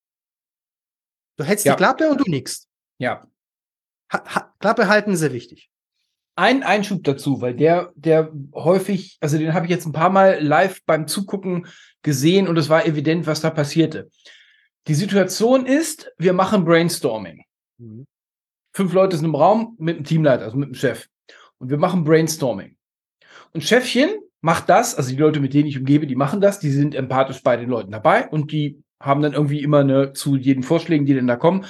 Du hältst die Klappe und du nickst.
Ja.
Klappe halten ist sehr wichtig.
Ein Einschub dazu, weil der häufig, also den habe ich jetzt ein paar Mal live beim Zugucken gesehen und es war evident, was da passierte. Die Situation ist, wir machen Brainstorming. 5 Leute sind im Raum mit dem Teamleiter, also mit dem Chef. Und wir machen Brainstorming. Und Chefchen macht das, also die Leute, mit denen ich umgebe, die machen das, die sind empathisch bei den Leuten dabei und die haben dann irgendwie immer zu jeden Vorschlägen, die denn da kommen,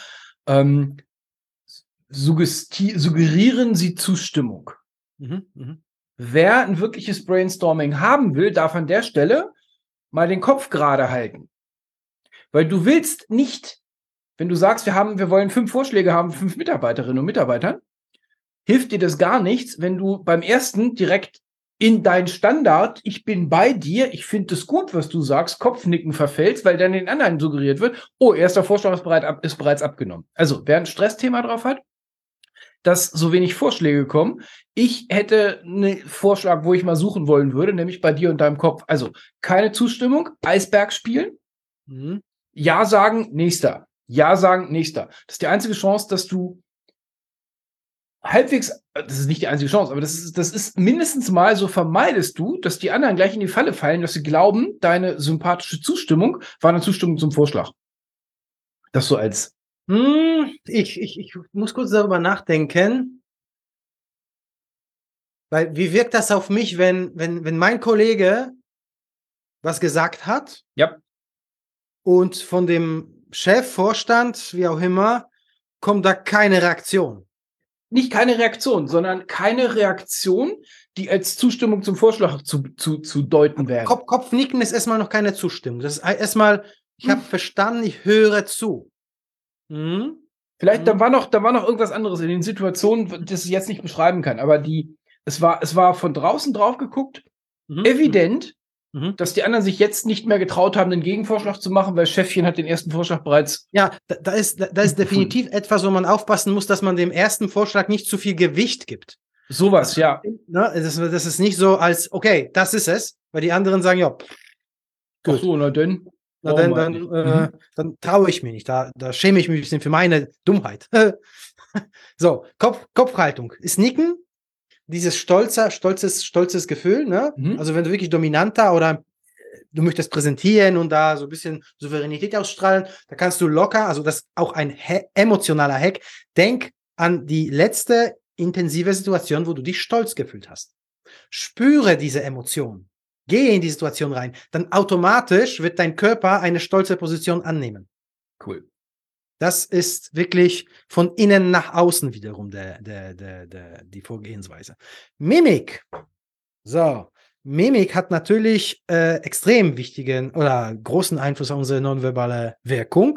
suggerieren sie Zustimmung. Wer ein wirkliches Brainstorming haben will, darf an der Stelle mal den Kopf gerade halten. Weil du willst nicht, wenn du sagst, wir wollen 5 Vorschläge haben, 5 Mitarbeiterinnen und Mitarbeitern, hilft dir das gar nichts, wenn du beim ersten direkt in dein Standard, ich bin bei dir, ich finde es gut, was du sagst, Kopfnicken verfällst, weil dann den anderen suggeriert wird, oh, erster Vorschlag ist bereits abgenommen. Also, wer ein Stressthema drauf hat, dass so wenig Vorschläge kommen, ich hätte einen Vorschlag, wo ich mal suchen wollen würde, nämlich bei dir und deinem Kopf. Also, keine Zustimmung, Eisberg spielen, Ja sagen, nächster. Ja sagen, nächster. Das ist die einzige Chance, dass du halbwegs, das ist nicht die einzige Chance, aber das ist mindestens mal so vermeidest du, dass die anderen gleich in die Falle fallen, dass sie glauben, deine sympathische Zustimmung war eine Zustimmung zum Vorschlag. Das so als
ich muss kurz darüber nachdenken, weil wie wirkt das auf mich, wenn mein Kollege was gesagt hat?
Ja.
Und von dem Chef, Vorstand, wie auch immer, kommt da keine Reaktion.
Nicht keine Reaktion, sondern keine Reaktion, die als Zustimmung zum Vorschlag zu deuten wäre.
Kopfnicken ist erstmal noch keine Zustimmung. Das ist erstmal, ich habe verstanden, ich höre zu.
Vielleicht, da war noch irgendwas anderes in den Situationen, das ich jetzt nicht beschreiben kann, aber es war von draußen drauf geguckt, evident, dass die anderen sich jetzt nicht mehr getraut haben, den Gegenvorschlag zu machen, weil Chefchen hat den ersten Vorschlag bereits.
Ja, da ist definitiv etwas, wo man aufpassen muss, dass man dem ersten Vorschlag nicht zu viel Gewicht gibt.
Sowas, ja.
Ne, das ist nicht so als, okay, das ist es, weil die anderen sagen, ja,
gut. Ach so, na denn.
Dann traue ich mir nicht. Da schäme ich mich ein bisschen für meine Dummheit. So, Kopfhaltung. Ist Nicken, dieses stolzes Gefühl, ne? Also wenn du wirklich dominanter oder du möchtest präsentieren und da so ein bisschen Souveränität ausstrahlen, da kannst du locker, also das ist auch ein emotionaler Hack, denk an die letzte intensive Situation, wo du dich stolz gefühlt hast. Spüre diese Emotion. Gehe in die Situation rein. Dann automatisch wird dein Körper eine stolze Position annehmen.
Cool.
Das ist wirklich von innen nach außen wiederum die Vorgehensweise. Mimik. So. Mimik hat natürlich extrem wichtigen oder großen Einfluss auf unsere nonverbale Wirkung.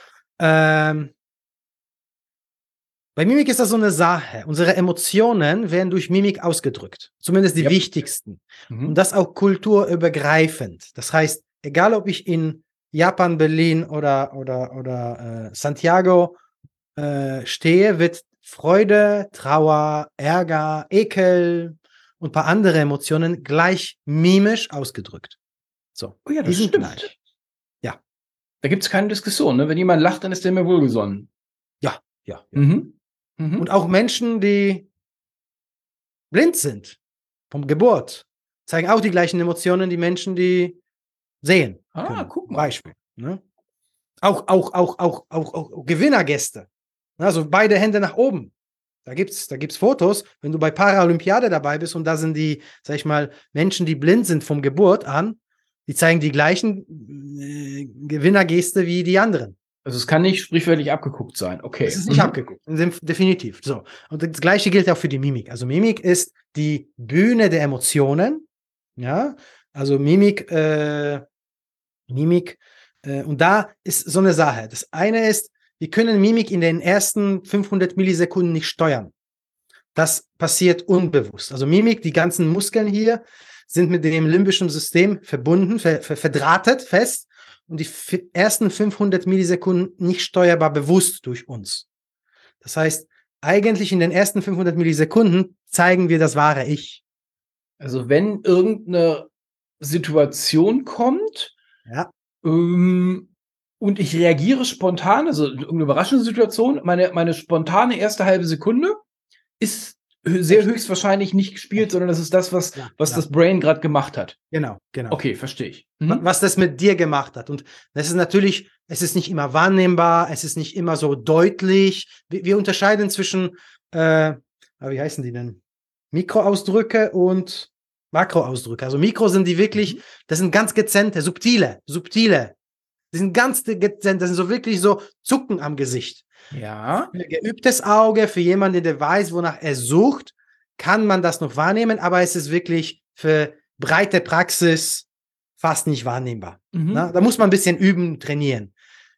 Bei Mimik ist das so eine Sache. Unsere Emotionen werden durch Mimik ausgedrückt. Zumindest die wichtigsten. Und das auch kulturübergreifend. Das heißt, egal ob ich in Japan, Berlin oder Santiago stehe, wird Freude, Trauer, Ärger, Ekel und ein paar andere Emotionen gleich mimisch ausgedrückt. So.
Oh ja, das stimmt. Gleich. Ja. Da gibt es keine Diskussion. Ne? Wenn jemand lacht, dann ist der mir wohlgesonnen.
Ja. Und auch Menschen, die blind sind, vom Geburt, zeigen auch die gleichen Emotionen, die Menschen, die sehen.
Guck mal.
Beispiel. Ne? Auch Gewinnergäste. Also beide Hände nach oben. Da gibt's Fotos, wenn du bei Paralympiade dabei bist und da sind die, sag ich mal, Menschen, die blind sind vom Geburt an, die zeigen die gleichen Gewinnergeste wie die anderen.
Also es kann nicht sprichwörtlich abgeguckt sein. Okay.
Es ist nicht abgeguckt, definitiv. So. Und das Gleiche gilt auch für die Mimik. Also Mimik ist die Bühne der Emotionen. Ja, also Mimik, und da ist so eine Sache. Das eine ist, wir können Mimik in den ersten 500 Millisekunden nicht steuern. Das passiert unbewusst. Also Mimik, die ganzen Muskeln hier sind mit dem limbischen System verbunden, verdrahtet, fest. Und die ersten 500 Millisekunden nicht steuerbar bewusst durch uns. Das heißt, eigentlich in den ersten 500 Millisekunden zeigen wir das wahre Ich.
Also wenn irgendeine Situation kommt und ich reagiere spontan, also irgendeine überraschende Situation, meine spontane erste halbe Sekunde ist sehr höchstwahrscheinlich nicht gespielt, sondern das ist das, was das Brain gerade gemacht hat.
Genau.
Okay, verstehe ich.
Was das mit dir gemacht hat. Und das ist natürlich es ist nicht immer wahrnehmbar, es ist nicht immer so deutlich. Wir unterscheiden zwischen, wie heißen die denn? Mikroausdrücke und Makroausdrücke. Also Mikro sind die wirklich, das sind ganz dezente, subtile. Die sind ganz dezent, das sind so wirklich so Zucken am Gesicht.
Ja.
Für ein geübtes Auge, für jemanden, der weiß, wonach er sucht, kann man das noch wahrnehmen, aber es ist wirklich für breite Praxis fast nicht wahrnehmbar. Na, da muss man ein bisschen üben, trainieren.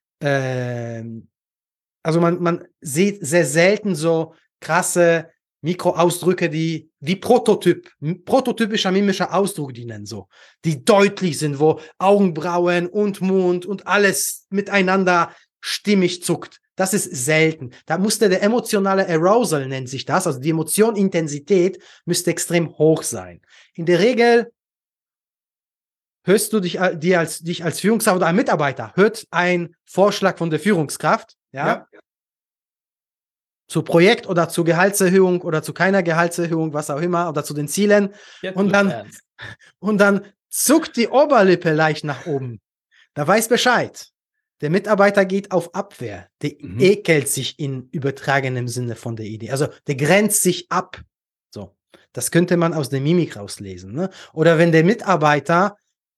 Also man sieht sehr selten so krasse Mikroausdrücke, die prototypischer mimischer Ausdruck dienen, so, die deutlich sind, wo Augenbrauen und Mund und alles miteinander stimmig zuckt. Das ist selten. Da musste der emotionale Arousal, nennt sich das, also die Emotionintensität müsste extrem hoch sein. In der Regel hörst du dich als Führungskraft oder ein Mitarbeiter, hört ein Vorschlag von der Führungskraft, ja. Zu Projekt oder zu Gehaltserhöhung oder zu keiner Gehaltserhöhung, was auch immer, oder zu den Zielen. Und dann zuckt die Oberlippe leicht nach oben. Da weiß Bescheid. Der Mitarbeiter geht auf Abwehr. Der ekelt sich in übertragenem Sinne von der Idee. Also der grenzt sich ab. So. Das könnte man aus der Mimik rauslesen. Ne? Oder wenn der Mitarbeiter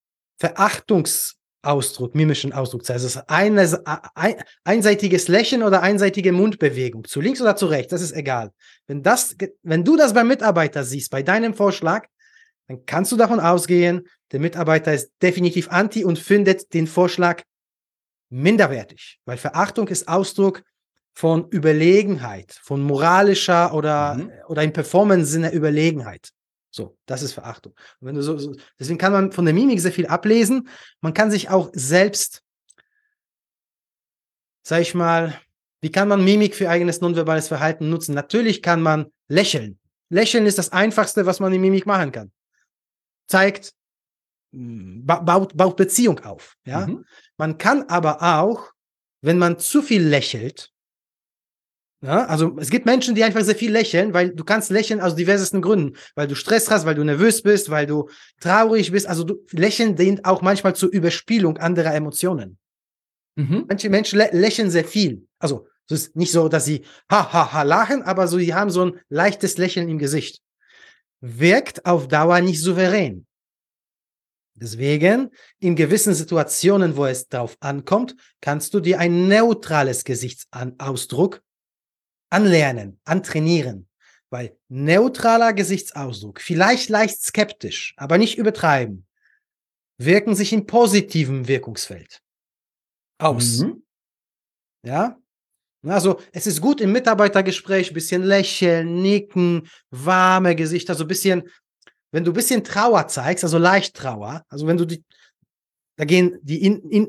mimischen Ausdruck zeigt. Also einseitiges Lächeln oder einseitige Mundbewegung. Zu links oder zu rechts, das ist egal. Wenn du das beim Mitarbeiter siehst, bei deinem Vorschlag, dann kannst du davon ausgehen, der Mitarbeiter ist definitiv anti und findet den Vorschlag minderwertig. Weil Verachtung ist Ausdruck von Überlegenheit, von moralischer oder im Performance-Sinne Überlegenheit. So, das ist Verachtung. Und wenn du deswegen kann man von der Mimik sehr viel ablesen. Man kann sich auch selbst, sag ich mal, wie kann man Mimik für eigenes nonverbales Verhalten nutzen? Natürlich kann man lächeln. Lächeln ist das Einfachste, was man in Mimik machen kann. Baut Beziehung auf. Ja? Man kann aber auch, wenn man zu viel lächelt, ja, also es gibt Menschen, die einfach sehr viel lächeln, weil du kannst lächeln aus diversesten Gründen, weil du Stress hast, weil du nervös bist, weil du traurig bist. Also Lächeln dient auch manchmal zur Überspielung anderer Emotionen. Manche Menschen lächeln sehr viel. Also es ist nicht so, dass sie lachen, aber so, die haben so ein leichtes Lächeln im Gesicht. Wirkt auf Dauer nicht souverän. Deswegen, in gewissen Situationen, wo es drauf ankommt, kannst du dir ein neutrales Gesichtsausdruck anlernen, antrainieren. Weil neutraler Gesichtsausdruck, vielleicht leicht skeptisch, aber nicht übertreiben, wirken sich im positiven Wirkungsfeld aus. Ja? Also, es ist gut im Mitarbeitergespräch, ein bisschen lächeln, nicken, warme Gesichter, so ein bisschen, wenn du ein bisschen Trauer zeigst, also leicht Trauer, also wenn du da gehen die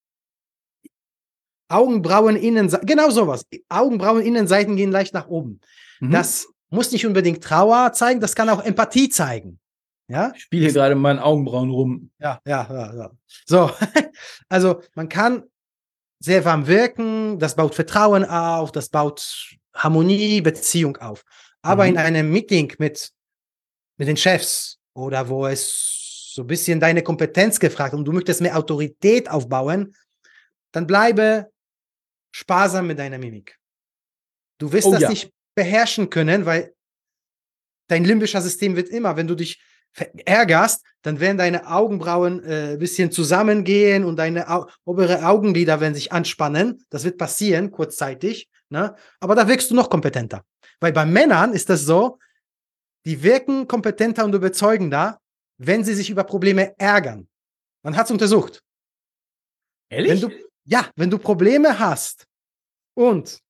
Augenbrauen Innenseiten, genau sowas. Augenbrauen Innenseiten gehen leicht nach oben. Das muss nicht unbedingt Trauer zeigen, das kann auch Empathie zeigen. Ja?
Ich spiele hier gerade mit meinen Augenbrauen rum.
Ja. So, also man kann sehr warm wirken, das baut Vertrauen auf, das baut Harmonie, Beziehung auf. Aber in einem Meeting mit den Chefs oder wo es so ein bisschen deine Kompetenz gefragt und du möchtest mehr Autorität aufbauen, dann bleibe sparsam mit deiner Mimik. Du wirst das nicht beherrschen können, weil dein limbischer System wird immer, wenn du dich ärgerst, dann werden deine Augenbrauen ein bisschen zusammengehen und deine obere Augenlider werden sich anspannen. Das wird passieren, kurzzeitig. Ne? Aber da wirkst du noch kompetenter. Weil bei Männern ist das so, die wirken kompetenter und überzeugender, wenn sie sich über Probleme ärgern. Man hat es untersucht.
Ehrlich?
Wenn du Probleme hast und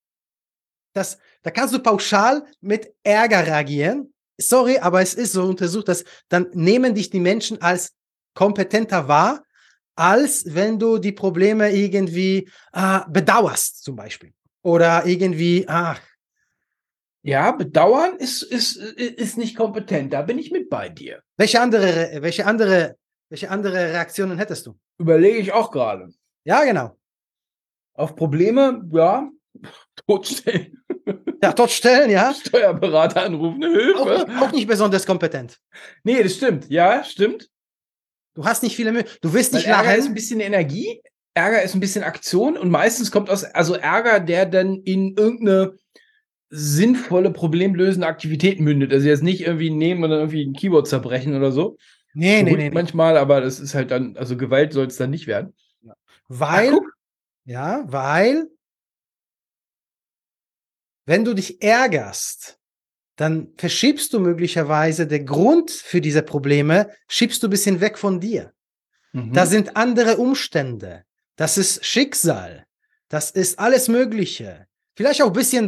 da kannst du pauschal mit Ärger reagieren. Sorry, aber es ist so untersucht, dass dann nehmen dich die Menschen als kompetenter wahr, als wenn du die Probleme irgendwie bedauerst zum Beispiel. Oder irgendwie,
Ja, bedauern ist nicht kompetent, da bin ich mit bei dir.
Welche andere Reaktionen hättest du?
Überlege ich auch gerade.
Ja, genau.
Auf Probleme, totstellen.
Ja, totstellen, ja.
Steuerberater anrufen, Hilfe.
Auch nicht besonders kompetent.
Nee, das stimmt. Ja, stimmt.
Du hast nicht viele Mühe. Du wirst nicht
Ärger ist
lachen.
ein bisschen Energie. Ärger ist ein bisschen Aktion und meistens kommt also Ärger, der dann in irgendeine sinnvolle, problemlösende Aktivität mündet. Also jetzt nicht irgendwie nehmen und dann irgendwie ein Keyboard zerbrechen oder so.
Nee.
Manchmal, aber das ist halt dann, also Gewalt soll es dann nicht werden.
Weil, wenn du dich ärgerst, dann verschiebst du möglicherweise den Grund für diese Probleme, schiebst du ein bisschen weg von dir. Da sind andere Umstände. Das ist Schicksal. Das ist alles Mögliche. Vielleicht auch ein bisschen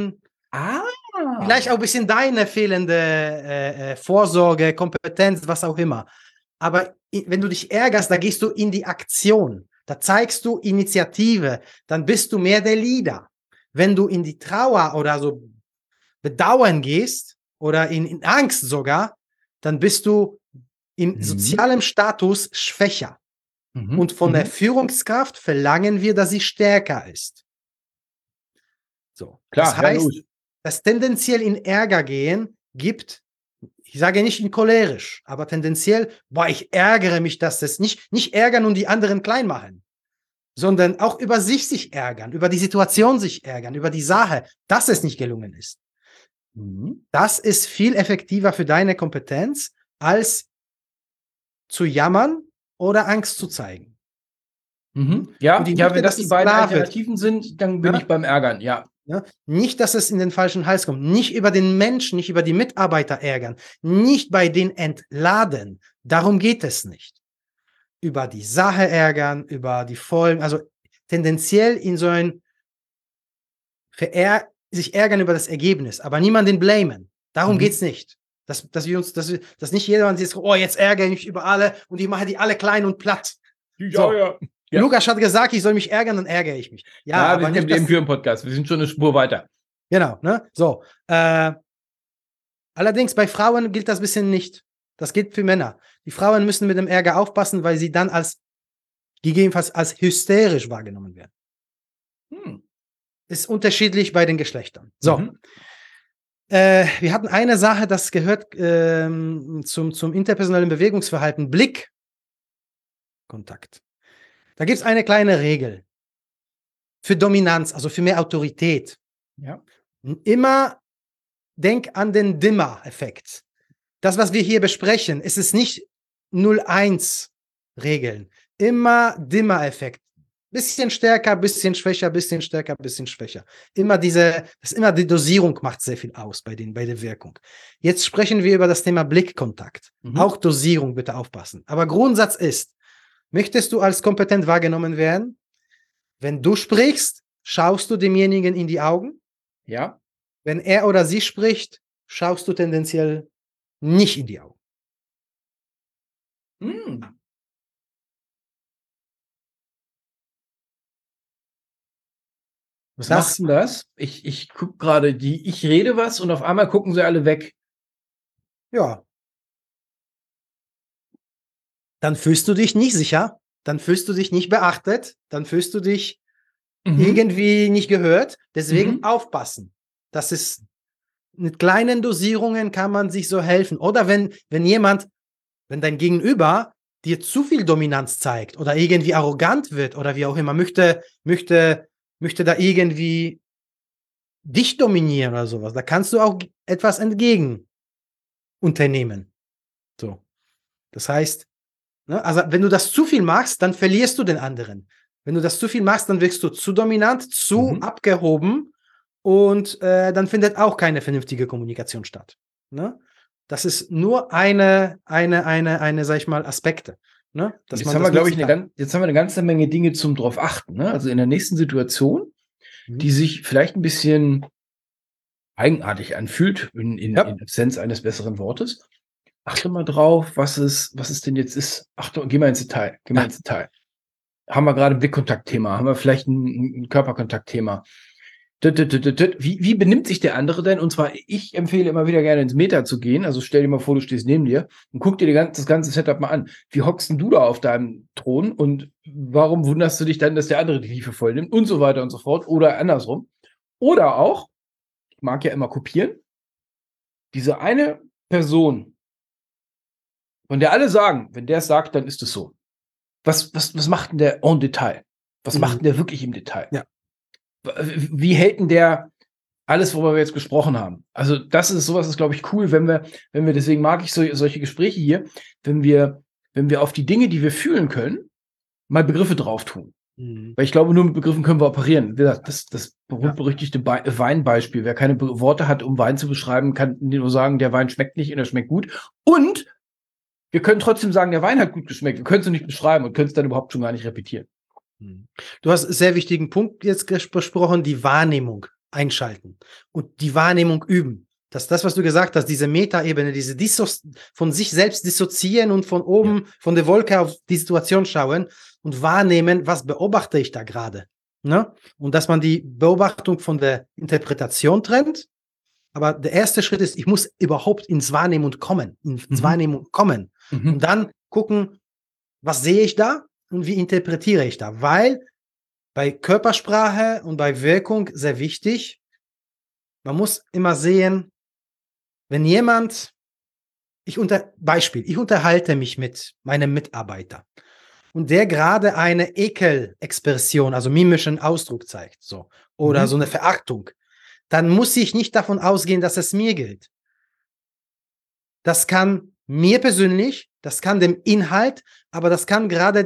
deine fehlende Vorsorge, Kompetenz, was auch immer. Aber wenn du dich ärgerst, da gehst du in die Aktion. Da zeigst du Initiative. Dann bist du mehr der Leader. Wenn du in die Trauer oder so Bedauern gehst oder in Angst sogar, dann bist du in sozialem Status schwächer. Und von der Führungskraft verlangen wir, dass sie stärker ist. So.
Klar,
das heißt, das tendenziell in Ärger gehen gibt, ich sage nicht in cholerisch, aber tendenziell, ich ärgere mich, dass das nicht ärgern und die anderen klein machen, sondern auch über sich ärgern, über die Situation sich ärgern, über die Sache, dass es nicht gelungen ist. Das ist viel effektiver für deine Kompetenz, als zu jammern oder Angst zu zeigen.
Ja, wenn das die beiden Alternativen sind, dann bin ich beim Ärgern, ja.
Nicht, dass es in den falschen Hals kommt. Nicht über den Menschen, nicht über die Mitarbeiter ärgern. Nicht bei denen entladen. Darum geht es nicht. Über die Sache ärgern, über die Folgen, also tendenziell in so ein sich ärgern über das Ergebnis, aber niemanden blamen. Darum geht's nicht. Dass nicht jedermann sagt, jetzt ärgere ich mich über alle und ich mache die alle klein und platt.
Ja.
Lukas hat gesagt, ich soll mich ärgern, dann ärgere ich mich. Ja,
aber wir sind eben für einen Podcast. Wir sind schon eine Spur weiter.
Genau, ne? So. Allerdings bei Frauen gilt das ein bisschen nicht. Das gilt für Männer. Die Frauen müssen mit dem Ärger aufpassen, weil sie dann gegebenenfalls als hysterisch wahrgenommen werden. Ist unterschiedlich bei den Geschlechtern. So. Wir hatten eine Sache, das gehört zum interpersonellen Bewegungsverhalten, Blickkontakt. Da gibt es eine kleine Regel. Für Dominanz, also für mehr Autorität.
Ja.
Immer denk an den Dimmer-Effekt. Das, was wir hier besprechen, ist es nicht 0-1-Regeln. Immer Dimmer-Effekt. Bisschen stärker, bisschen schwächer, bisschen stärker, bisschen schwächer. Immer die Dosierung macht sehr viel aus bei der Wirkung. Jetzt sprechen wir über das Thema Blickkontakt. Auch Dosierung, bitte aufpassen. Aber Grundsatz ist, möchtest du als kompetent wahrgenommen werden? Wenn du sprichst, schaust du demjenigen in die Augen.
Ja.
Wenn er oder sie spricht, schaust du tendenziell nicht in die Augen.
Was macht denn das? Ich gucke gerade, ich rede was und auf einmal gucken sie alle weg.
Ja. Dann fühlst du dich nicht sicher, dann fühlst du dich nicht beachtet, dann fühlst du dich irgendwie nicht gehört. Deswegen aufpassen. Das ist, mit kleinen Dosierungen kann man sich so helfen. Oder wenn dein Gegenüber dir zu viel Dominanz zeigt oder irgendwie arrogant wird oder wie auch immer, möchte da irgendwie dich dominieren oder sowas, da kannst du auch etwas entgegen unternehmen. So. Das heißt, also wenn du das zu viel machst, dann verlierst du den anderen. Wenn du das zu viel machst, dann wirkst du zu dominant, zu abgehoben und dann findet auch keine vernünftige Kommunikation statt. Ne? Das ist nur eine, sag ich mal, Aspekte. Ne?
Jetzt haben wir, glaube ich, eine ganze Menge Dinge zum drauf achten. Ne? Also in der nächsten Situation, die sich vielleicht ein bisschen eigenartig anfühlt, in Absenz eines besseren Wortes. Achte mal drauf, was es denn jetzt ist. Achtung, geh mal ins Detail. Haben wir gerade ein Blickkontaktthema? Haben wir vielleicht ein Körperkontaktthema? Wie benimmt sich der andere denn? Und zwar, ich empfehle immer wieder gerne ins Meta zu gehen. Also stell dir mal vor, du stehst neben dir und guck dir das ganze Setup mal an. Wie hockst denn du da auf deinem Thron und warum wunderst du dich dann, dass der andere die Tiefe voll nimmt und so weiter und so fort oder andersrum? Oder auch, ich mag ja immer kopieren, diese eine Person, von der alle sagen, wenn der es sagt, dann ist es so. Was macht denn der en Detail? Was macht denn der wirklich im Detail?
Ja.
Wie hält denn der alles, worüber wir jetzt gesprochen haben? Also sowas ist, glaube ich, cool, wenn wir, deswegen mag ich solche Gespräche hier, wenn wir auf die Dinge, die wir fühlen können, mal Begriffe drauf tun. Weil ich glaube, nur mit Begriffen können wir operieren. Wie gesagt, das berühmt-berüchtigte Weinbeispiel. Wer keine Worte hat, um Wein zu beschreiben, kann nur sagen, der Wein schmeckt nicht und er schmeckt gut. Und wir können trotzdem sagen, der Wein hat gut geschmeckt. Wir können es nicht beschreiben und können es dann überhaupt schon gar nicht repetieren.
Du hast einen sehr wichtigen Punkt jetzt besprochen, die Wahrnehmung einschalten und die Wahrnehmung üben. Das, was du gesagt hast, diese Metaebene, diese von sich selbst dissoziieren und von oben, von der Wolke auf die Situation schauen und wahrnehmen, was beobachte ich da gerade. Ne? Und dass man die Beobachtung von der Interpretation trennt. Aber der erste Schritt ist, ich muss überhaupt ins Wahrnehmen kommen. Und dann gucken, was sehe ich da und wie interpretiere ich da. Weil bei Körpersprache und bei Wirkung sehr wichtig, man muss immer sehen, wenn jemand, ich unterhalte mich mit meinem Mitarbeiter und der gerade eine Ekelexpression, also mimischen Ausdruck zeigt, so, oder so eine Verachtung, dann muss ich nicht davon ausgehen, dass es mir gilt. Das kann mir persönlich, das kann dem Inhalt, aber das kann gerade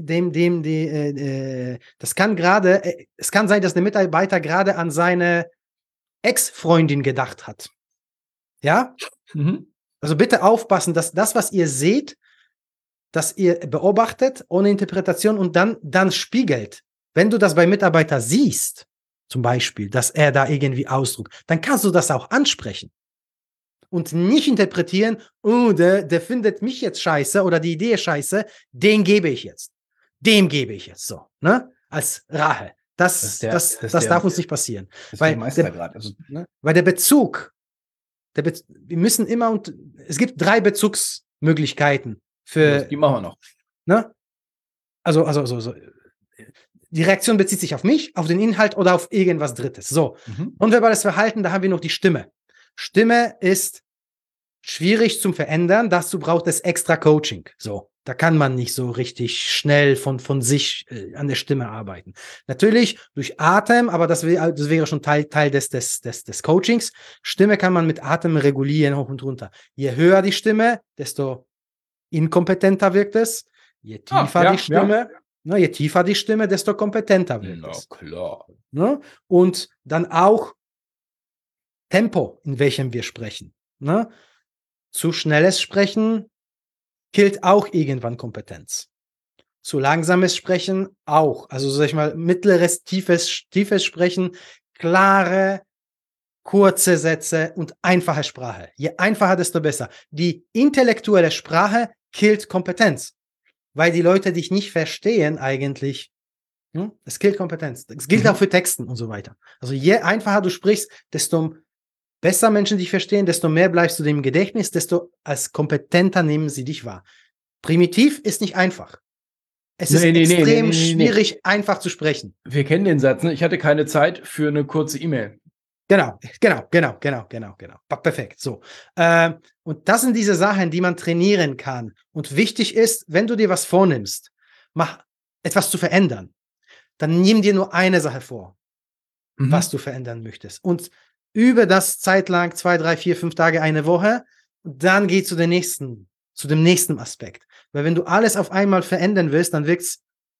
es kann sein, dass der Mitarbeiter gerade an seine Ex-Freundin gedacht hat. Ja? Also bitte aufpassen, dass das, was ihr seht, dass ihr beobachtet ohne Interpretation und dann spiegelt. Wenn du das bei Mitarbeiter siehst, zum Beispiel, dass er da irgendwie ausdrückt, dann kannst du das auch ansprechen. Und nicht interpretieren, der findet mich jetzt scheiße oder die Idee ist scheiße, dem gebe ich jetzt so, ne? Als Rache. Das darf uns nicht passieren. Weil der Bezug, wir müssen immer, es gibt 3 Bezugsmöglichkeiten für.
Die machen wir noch.
Ne? Also, die Reaktion bezieht sich auf mich, auf den Inhalt oder auf irgendwas Drittes. So. Nonverbales Verhalten, da haben wir noch die Stimme. Stimme ist schwierig zum Verändern, dazu braucht es extra Coaching. So, da kann man nicht so richtig schnell von sich an der Stimme arbeiten. Natürlich durch Atem, aber das wäre schon Teil des Coachings. Stimme kann man mit Atem regulieren, hoch und runter. Je höher die Stimme, desto inkompetenter wirkt es. Je tiefer die Stimme, ne, je tiefer die Stimme, desto kompetenter wird es.
Klar.
Ne? Und dann auch Tempo, in welchem wir sprechen. Ne? Zu schnelles Sprechen killt auch irgendwann Kompetenz. Zu langsames Sprechen auch. Also sag ich mal, mittleres, tiefes Sprechen, klare, kurze Sätze und einfache Sprache. Je einfacher, desto besser. Die intellektuelle Sprache killt Kompetenz, weil die Leute dich nicht verstehen eigentlich. Es killt Kompetenz. Das gilt auch für Texten und so weiter. Also je einfacher du sprichst, desto besser Menschen dich verstehen, desto mehr bleibst du dem Gedächtnis, desto als kompetenter nehmen sie dich wahr. Primitiv ist nicht einfach. Es ist extrem schwierig, einfach zu sprechen.
Wir kennen den Satz, ne? Ich hatte keine Zeit für eine kurze E-Mail.
Genau. Perfekt. So. Und das sind diese Sachen, die man trainieren kann. Und wichtig ist, wenn du dir was vornimmst, etwas zu verändern, dann nimm dir nur eine Sache vor, was du verändern möchtest. Und übe das zeitlang, 2, 3, 4, 5 Tage, eine Woche, dann geh zu dem nächsten Aspekt. Weil wenn du alles auf einmal verändern willst, dann wirkt's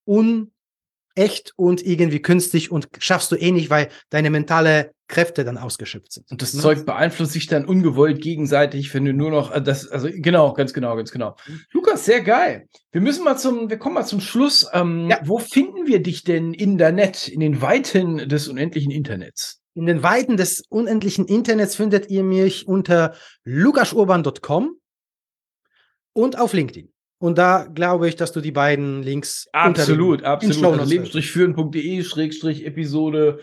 unecht und irgendwie künstlich und schaffst du nicht, weil deine mentale Kräfte dann ausgeschöpft sind.
Und das Zeug beeinflusst sich dann ungewollt gegenseitig, wenn du nur noch ganz genau. Lukas, sehr geil. Wir kommen mal zum Schluss. Wo finden wir dich denn in den Weiten des unendlichen Internets?
In den Weiten des unendlichen Internets findet ihr mich unter lukasurban.com und auf LinkedIn. Und da glaube ich, dass du die beiden Links
absolut. Also leben-führen.de/Episode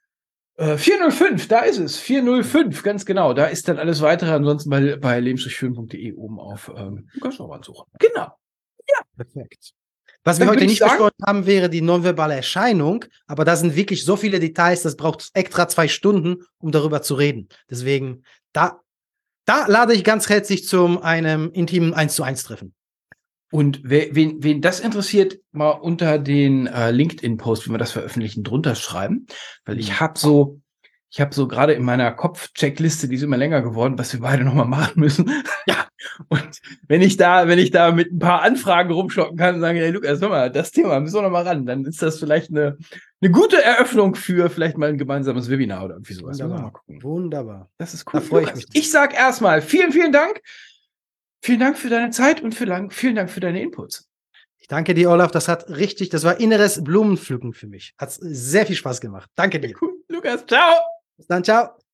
405, da ist es. 405, ganz genau. Da ist dann alles weitere. Ansonsten bei leben-führen.de oben auf Lukas Urban suchen. Genau.
Ja, perfekt. Was wir heute nicht besprochen haben, wäre die nonverbale Erscheinung, aber da sind wirklich so viele Details, das braucht extra 2 Stunden, um darüber zu reden. Deswegen, da lade ich ganz herzlich zu einem intimen 1:1 Treffen.
Und wen das interessiert, mal unter den LinkedIn-Post, wenn wir das veröffentlichen, drunter schreiben. Weil ich habe so gerade in meiner Kopf-Checkliste, die ist immer länger geworden, was wir beide nochmal machen müssen. Ja. Und wenn ich da mit ein paar Anfragen rumschlocken kann und sagen, hey Lukas, hör mal, das Thema müssen wir noch mal ran, dann ist das vielleicht eine gute Eröffnung für vielleicht mal ein gemeinsames Webinar oder irgendwie sowas.
Wunderbar.
Mal gucken.
Wunderbar.
Das ist cool.
Da freue ich mich.
Ich sag erstmal vielen, vielen Dank. Vielen Dank für deine Zeit und vielen Dank für deine Inputs.
Ich danke dir, Olaf. Das war inneres Blumenpflücken für mich. Hat sehr viel Spaß gemacht. Danke dir.
Cool. Lukas, ciao.
Bis dann, ciao.